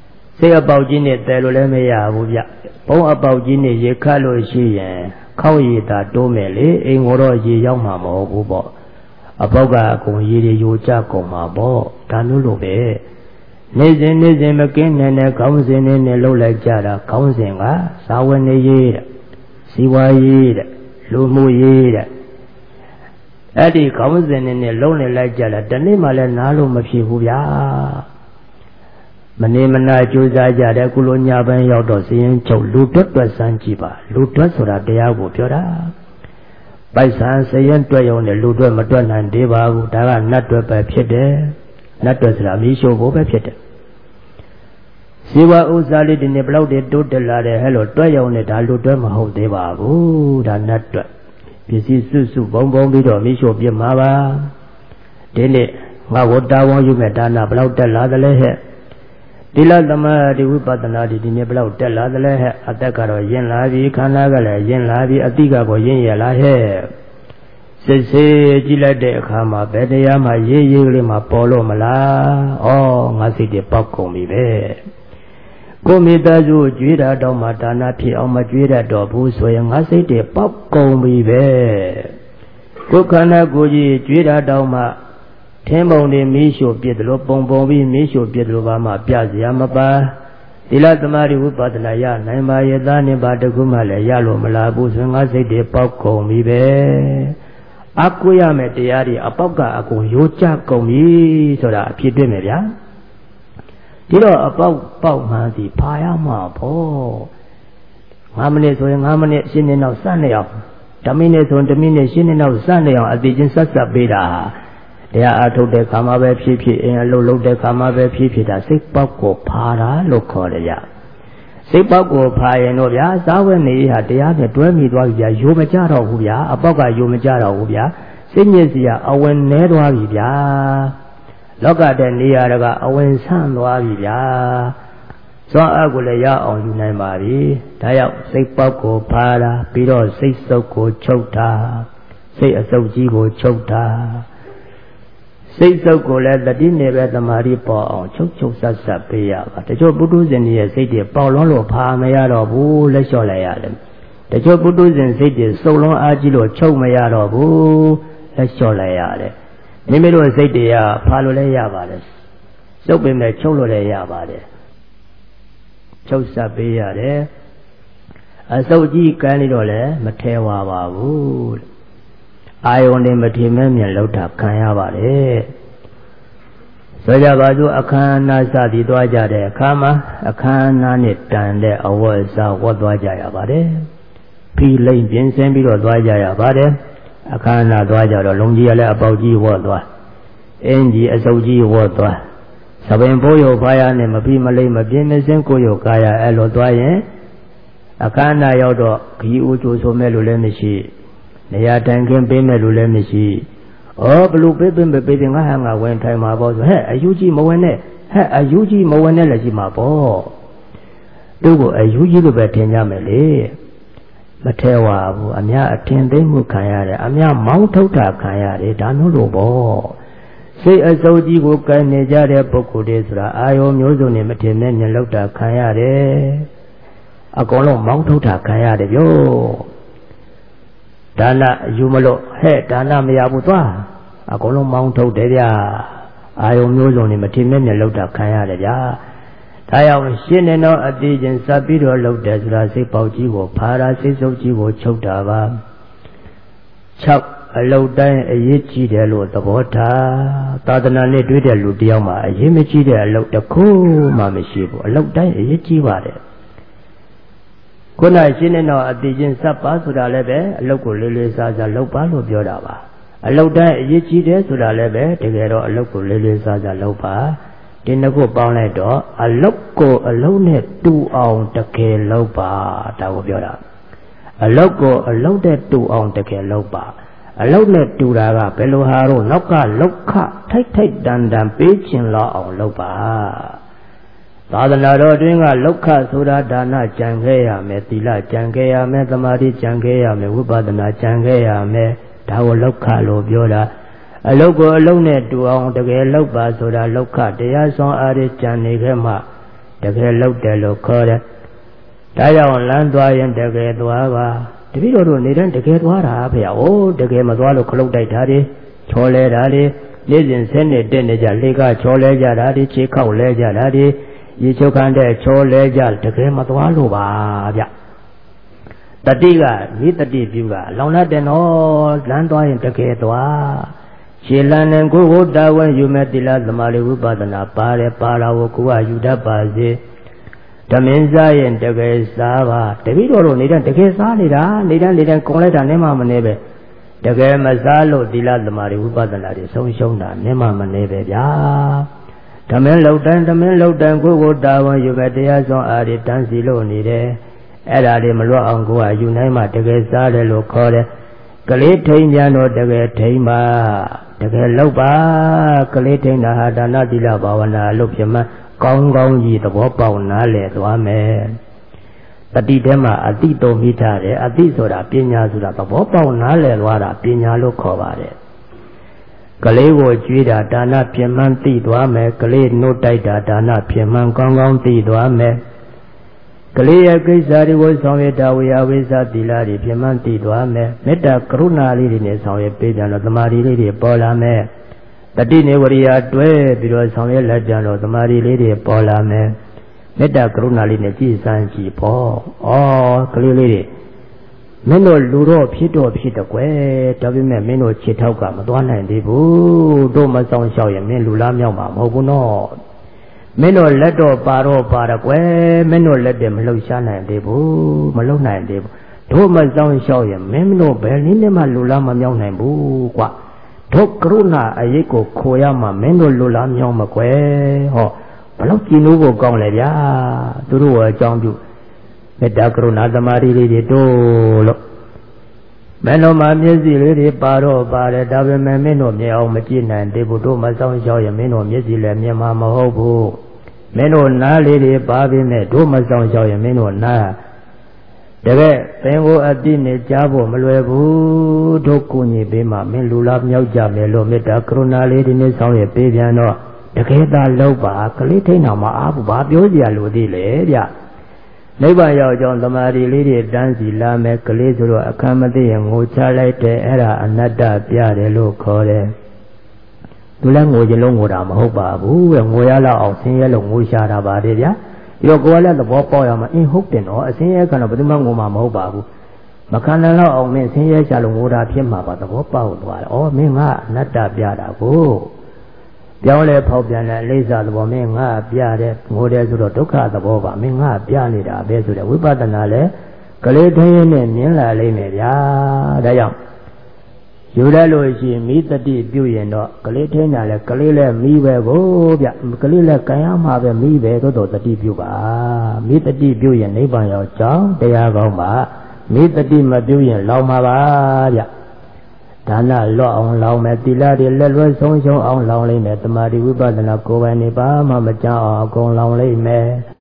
စိတ်အပေါက်ကြီးနဲ့တဲလို့လည်းမရဘူးဗျဘုံအပေါက်ကြီးနဲ့ရေခတ်လို့ရှိရင်ခေါင်းရည်သာတိုးမယ်လေအိမ်ကိုတော့ရေရောက်မှာမဟုတ်ဘူးပေါ့အပေါက်ကအကုန်ရေတွေယိုကျကုန်မှာပေါ့ဒါမျိုးလိုပဲနေစဉ်နေစဉ်မကင်းနေတဲ့ခေါင်းစဉ်နဲ့နဲ့လှုပ်လိုက်ကြတာခေါင်းစဉ်ကသာဝနေရေးတဲ့စီဝါရေးတဲ့လူမှုရေးတဲ့အဲ့ဒီခေါင်းစဉ်နဲ့နဲ့လှုပ်နေလိုက်ကြတာတနေ့မှလည်းနားလို့မဖြစ်ဘူးဗျာမနေမနာကြိုးစားကြတဲ့ကုလိုညာပန်းရောက်တော့စရင်ချုပ်လူတွတ်တွတ်စမ်းကြည့်ပါလူတွတ်ဆိုတာတရားကိုပြောတာပိုက်ဆံစရင်တွက်ရုံနဲ့လူတွက်မတွက်နိုင်သေးပါဘူးဒါကနတ်တွက်ပဲဖြစ်တယ်နတ်တွက်ဆိုတာမီးရှို့ဖို့ပဲဖြစ်တယ်ဇီဝဥစ္စာလေးဒီနေ့ဘလောက်တည်းတိုးတက်လာတယ်ဟဲ့လို့တွက်ရုံနဲ့ဒါလူတွက်မဟုတ်သေးပါဘူးဒါနတ်တွက်ပစ္စည်းစုစုဘုံဘုံပြီးတော့မီးရှို့ပြမှာပါဒီနေ့ငါဝတ္တဝံယူမဲ့ဒါနဘလောက်တက်လာသလဲဟဲ့ဒီလသမာဓိဝိပဿနာဒီနေ့ဘလောက်တက်လာသလဲဟဲ့အသက်ကတော့ယဉ်လာပြီခန္ဓာကလည်းယဉ်လာပြီအတိကကိုယဉ်ရလာဟဲ့စစ်စစ်ကြည့်လိုက်တဲ့အခါမှာဘယ်တရားမှရေးရေးကလေးမှပေါ်လို့မလားဩငါစိတ်တွေပေါက်ကုန်ပြီပဲကိုမိသားစုကြွေးတာတော့မှဒါနဖြစ်အောင်မကြွေးတတ်တော့ဘူးဆိုရင်ငါစိတ်တွေပေါက်ကုန်ပြီပဲကိုခန္ဓာကိုယ်ကြီးကြွေးတာတော့မှထင်းပုံတွေမီးရှို့ပြစ်တယ်လို့ပုံပုံပြီးမီးရှို့ပြစ်တယ်လို့ဘာမှပြစရာမပါသီလသမာဓိဝိပဿနာရနိုင်ပါရဲ့သားနေပါတခုမှလည်းရလို့မလားဘူးဆိုငါစိတ်တွေပေါက်ကုန်ပြီပဲအကူရမယ်တရားတွေအပေါက်ကအကုန်ရိုးကြကုန်ပြီဆိုတာအဖြစ်တွေ့မယ်ဗျာဒီတော့အပေါက်ပေါက်မှန်းစီဖာရမှာပေါ့ငါးမိနစ်ဆိုရင်ငါးမိနစ်ရှင်းနေတော့စနေအောင်ဓမိနစ်ဆိုရင်ဓမိနစ်ရှင်းနေတော့စနေအောင်အတိချင်းဆက်ဆက်ပေးတာတရားအထုတ်တဲ့ခါမှာပဲဖြစ်ဖြစ်အင်းအလုပ်လုပ်တဲ့ခါမှာပဲဖြစ်ဖြစ်ဒါစိတ်ပေါက်ကိုဖာတာလို့ခေါ်တယ်ဗျစိတ်ပေါက်ကိုဖာရင်တော့ဗျာစားဝဲနေဟာတရားနဲ့တွဲမိသွားပြီဗျာယိုမကြတော့ဘူးဗျာအပေါက်ကယိုမကြတော့ဘူးဗျာစိတ်ညစ်စရာအဝင်နဲသွားပြီဗျာလောကတဲ့နေရာကအဝင်ဆန့်သွားပြီဗျာစွမ်းအားကိုလည်းရအောင်ယူနိုင်ပါပြီဒါရောက်စိတ်ပေါက်ကိုဖာတာပြီးတော့စိတ်စုပ်ကိုချုပ်တာစိတ်အစုပ်ကြီးကိုချုပ်တာစိတ်စုပ်ကိုလည်းတတိနေပဲသမာဓိပေါ်အောင်ချုပ်ချုပ်ဆတ်ဆတ်ပေးရပါတချို့ပုထုဇဉ်ရဲ့စိတ်တွေပေါလွန်းလို့ဖာမရတော့ဘူးလက်လျှော့လိုက်ရတယ်တချို့ပုထုဇဉ်စိတ်တွေစုပ်လွန်းအားကြီးလို့ချုပ်မရတော့ဘူးလက်လျှော့လိုက်ရတယ်မိမိတို့စိတ်တွေကဖာလို့လည်းရပါတယ်စုပ်ပင်နဲ့ချုပ်လို့လည်းရပါတယ်ချုပ်ဆတ်ပေးရတယ်အစုပ်ကြီးကန်းနေတော့လည်းမထဲဝါပါဘူးအာယုန်နဲ့မထင်မဲ့မြင်လောက်တာခံရပါတယ်ဆိုကြပါစို့အခမ်းအနားစသည်သွားကြတဲ့အခါမှာအခမ်းအနားနဲ့တန်တဲ့အဝတ်အစားဝတ်သွားကြရပါတယ်ဖီလိမ့်ပြင်ဆင်ပြီးတော့သွားကြရပါတယ်အခမ်းအနားသွားကြတော့လုံကြီးရလည်းအပေါက်ကြီးဝတ်သွားအင်းကြီးအစုပ်ကြီးဝတ်သွားသပင်ဘိုးရုပ်ဖားရနဲ့မပြီးမလိမ့်မပြင်းမစင်းကိုရုပ်ကာယအဲ့လိုသွားရင်အခမ်းအနားရောက်တော့ခီးဦးကျိုးဆိုမဲ့လို့လည်းမရှိနေရာတိုင်ခင်းပေးမဲ့လို့လည်းမရှိဩဘလို့ပေးပေးပေးပေးငါဟာငါဝင်ထိုင်မှာပေါ့ဆိုဟဲ့အယူကြီးမဝင်နဲ့ဟဲ့အယူကြီးမဝင်နဲ့လည်းရှိမှာပေါ့သူ့ကိုအယူကြီးလိုပဲထင်ကြမယ်လေမထဲဝါဘူးအများအထင်သိမှုခံရတယ်အများမောင်းထုတ်တာခံရတယ်ဒါမျိုးလိုပေါ့စိတ်အစုပ်ကြီးကိုကိုယ်နေကြတဲ့ပုဂ္ဂိုလ်တွေဆိုတာအာယုံမျိုးစုံနဲ့မထင်နဲ့မျက်လောက်တာခံရတယ်အကုန်လုံးမောင်းထုတ်တာခံရတယ်ပြောဒါနယူမလို့ဟဲ့ဒါနမရဘူးသွားအကုန်လုံးမောင်းထုတ်တယ်ဗျာအာယုံမျိုးစုံနဲ့မထင်မဲ့မျက်လောက်တာခံရတယ်ဗျာဒါကြောင့်ရှင်းနေတော့အတိချင်းစပ်ပြီးတော့လှုပ်တယ်ဆိုတာစိတ်ပေါက်ကြီးကိုဖာရာစိတ်စုပ်ကြီးကိုချုပ်တာပါ၆အလုတ်တိုင်းအရေးကြီးတယ်လို့သဘောထားသာသနာနဲ့တွေ့တဲ့လူတယောက်မှာအရေးမကြီးတဲ့အလုတ်တစ်ခုမှမရှိဘူးအလုတ်တိုင်းအရေးကြီးပါတယ်ခုနရှင်းနေတော့အတိချင်းစပ်ပါဆိုတာလည်းပဲအလုတ်ကိုလေးလေးစားစားလုပ်ပါလို့ပြောတာပါအလုတ်တိုင်းအရေးကြီးတယ်ဆိုတာလည်းပဲတကယ်တော့အလုတ်ကိုလေးလေးစားစားလုပ်ပါဒီနှစ်ခုပေါင်းလိုက်တော့အလုတ်ကိုအလုတ်နဲ့တူအောင်တကယ်လုပ်ပါဒါကိုပြောတာအလုတ်ကိုအလုတ်နဲ့တူအောင်တကယ်လုပ်ပါအလုတ်နဲ့တူတာကဘယ်လိုဟာတော့နောက်ကလောက်ခထိုက်ထိုက်တန်တန်ပေးချင်လောက်အောင်လုပ်ပါသာသနာတော်အတွင်းကလောက်ခဆိုတာဒါနကြံခဲ့ရမယ်သီလကြံခဲ့ရမယ်သမာဓိကြံခဲ့ရမယ်ဝိပဿနာကြံခဲ့ရမယ်ဒါကိုလောက်ခလို့ပြောတာအလုတ်ကိုအလုတ်နဲ့တူအောင်တကယ်လုပ်ပါဆိုတာလောက်ခတရားဆောင်အားဖြင့်ကြံနေခဲ့မှတကယ်လောက်တယ်လို့ခေါ်တယ်ဒါကြောင့်လမ်းသွားရင်တကယ်သွားပါတပည့်တော်တို့နေတိုင်းတကယ်သွားတာဖေ။အိုးတကယ်မသွားလို့ခလုတ်တိုက်တာတွေချော်လဲတာတွေနေ့စဉ်ဆင်းနေတက်နေကြလေကချော်လဲကြတာတွေခြေခောက်လဲကြတာတွေရေချုပ်ခန်းတဲ့ချော်လဲကြတကယ်မသွားလို့ပါဗျတတိကဤတတိပြုကလောင်လာတဲ့နော်လမ်းသွားရင်တကယ်သွားခြေလန်းနဲ့ကိုယ်ကိုတာဝန်ယူမဲ့တိလသမာဓိဝိပဿနာပါတယ်ပါလာကိုကိုယ်ကယူတတ်ပါစေဓမင်းစားရင်တကယ်စားပါတပည့်တော်တို့နေတဲ့တကယ်စားနေတာနေတိုင်းနေတိုင်းကုန်လိုက်တာနဲ့မှမနေပဲတကယ်မစားလို့သီလသမာဓိဝိပဿနာတွေဆုံးရှုံးတာနဲ့မှမနေပဲဗျာဓမင်းလောက်တန်းဓမင်းလောက်တန်းကိုယ်ကိုတာဝန်ယူပဲတရားဆောင်အားတွေတန်းစီလို့နေတယ်အဲ့ဒါတွေမလွတ်အောင်ကိုယ်ကယူနိုင်မှတကယ်စားတယ်လို့ခေါ်တယ်ကလေးထိန်ပြန်တော့တကယ်ထိန်ပါတကယ်လောက်ပါကလေးထိန်တာဟာဒါနသီလဘာဝနာလို့ဖြစ်မှကောင်းကောင်းကြီးသဘောပေါက်နားလည်သွားမယ်တတိထဲမှာအတိတုံမိထားတယ်အတိဆိုတာပညာဆိုတာသဘောပေါက်နားလည်သွားတာပညာလို့ခေါ်ပါတယ်ကလေးကိုကြွေးတာဒါနပြင်မှန်းသိသွားမယ်ကလေးနှုတ်တိုက်တာဒါနပြင်မှန်းကောင်းကောင်းသိသွားမယ်ကလေးရဲ့ကိစ္စတွေကိုဆောင်ရွက်တာဝေယဝိသသီလတွေပြင်မှန်းသိသွားမယ်မေတ္တာကရုဏာလေးတွေနဲ့ဆောင်ရွက်ပေးကြတော့သမာဓိလေးတွေပေါ်လာမယ်တတိနေဝရိယတွဲပြီးတော့ဆောင်ရွက်လက်ကြတော့သမာဓိလေးတွေပေါ်လာမယ်မေတ္တာကရုဏာလေးနဲ့ကြည်စမ်းကြည့်ပေါ့ဩကလေးလေးတွေမင်းတို့လူတော့ဖြစ်တော့ဖြစ်တော့ကွယ်ဒါပေမဲ့မင်းတို့ခြေထောက်ကမသွားနိုင်သေးဘူးတို့မဆောင်လျှောက်ရင်မင်းလူလားမြောက်မှာမဟုတ်ဘူးနော်မင်းတို့လက်တော့ပါတော့ပါတော့ကွယ်မင်းတို့လက်တည်းမလှုပ်ရှားနိုင်သေးဘူးမလှုပ်နိုင်သေးဘူးတို့မဆောင်လျှောက်ရင်မင်းတို့ဘယ်နည်းနဲ့မှလူလားမမြောက်နိုင်ဘူးကွာတို့ကရုဏာအရေးကိုခိုရမှာမင်းတို့လူလားမြောက်မကွယ်ဟောဘလို့ကြည်လို့ကိုကောင်းလဲဗျာသူတို့ကအကြောင်းပြုမေတ္တာကရုဏာသမာဓိလေးတွေတို့လို့မင်းတို့မှာမျက်စိလေးတွေပါတော့ပါတယ်ဒါပေမဲ့မင်းတို့မြင်အောင်မကြည့်နိုင်သေးဘူးတို့မဆောင်ရှောက်ရင်မင်းတို့မျက်စိလည်းမြင်မှာမဟုတ်ဘူးမင်းတို့နားလေးတွေပါပြီနဲ့တို့မဆောင်ရှောက်ရင်မင်းတို့နားတကယ်ပင်ကိုအတိနဲ့ကြားဖို့မလွယ်ဘူးတို့ကိုညီပေးမှမင်းလူလားမြောက်ကြမယ်လို့မေတ္တာကရုဏာလေးတွေနဲ့ဆောင်ရပေးပြန်တော့တကယ်သာလောက်ပါကလေးထိန်တော်မှာအားဘူးဘာပြောကြရလို့သေးလဲဗျနိဗ္ဗာန်ရောက်ကြောင်းသမာဓိလေးတွေတန်းစီလာမယ်ကလေးဆိုတော့အခမ်းမသိရင်ငိုချလိုက်တယ်အဲ့ဒါအနတ္တပြတယ်လို့ခေါ်တယ်သူလည်းငိုကြလုံးငိုတာမဟုတ်ပါဘူးပဲငိုရလောက်အောင်ဆင်းရဲလို့ငိုရှာတာပါတယ်ဗျာဒီတော့ကိုယ်ကလည်းသဘောပေါက်ရမှာအင်းဟုတ်တယ်နော်အဆင်းရဲကတော့ဘယ်သူမှငိုမှာမဟုတ်ပါဘူးမခံနိုင်တော့အောင်မင်းဆင်းရဲရှာလို့ငိုတာဖြစ်မှာပါသဘောပေါက်သွားတယ်ဩမင်းကအနတ္တပြတာကိုပြောင်းလဲဖောက်ပြန်တဲ့အိဋ္ဌသဘောမင်းငါပြတယ်ငိုတယ်ဆိုတော့ဒုက္ခသဘောပါမင်းငါပြနေတာပဲဆိုတဲ့ဝိပဿနာလဲကလေးထင်းနဲ့မြင်လာလိမ့်မယ်ဗျာဒါကြောင့်ယူရလို့ရှိရင်မိတတိပြုရင်တော့ကလေးထင်းညာလဲကလေးလဲမိပဲကိုဗျကလေးလဲကံရမှာပဲမိပဲသို့တော်တတိပြုပါမိတတိပြုရင်နိဗ္ဗာန်ရောက်ကြောင်းတရားကောင်းပါမိတတိမပြုရင်လောင်မှာပါဗျဒါနလော့အောင်လောင်မယ်သီလတွေလက်လွဲဆုံးရှုံးအောင်လောင်လိမ့်မယ်သမာဓိဝိပဿနာကိုယ်ပိုင်နေပါမှမကြောက်အောင်အကုန်လောင်လိမ့်မယ်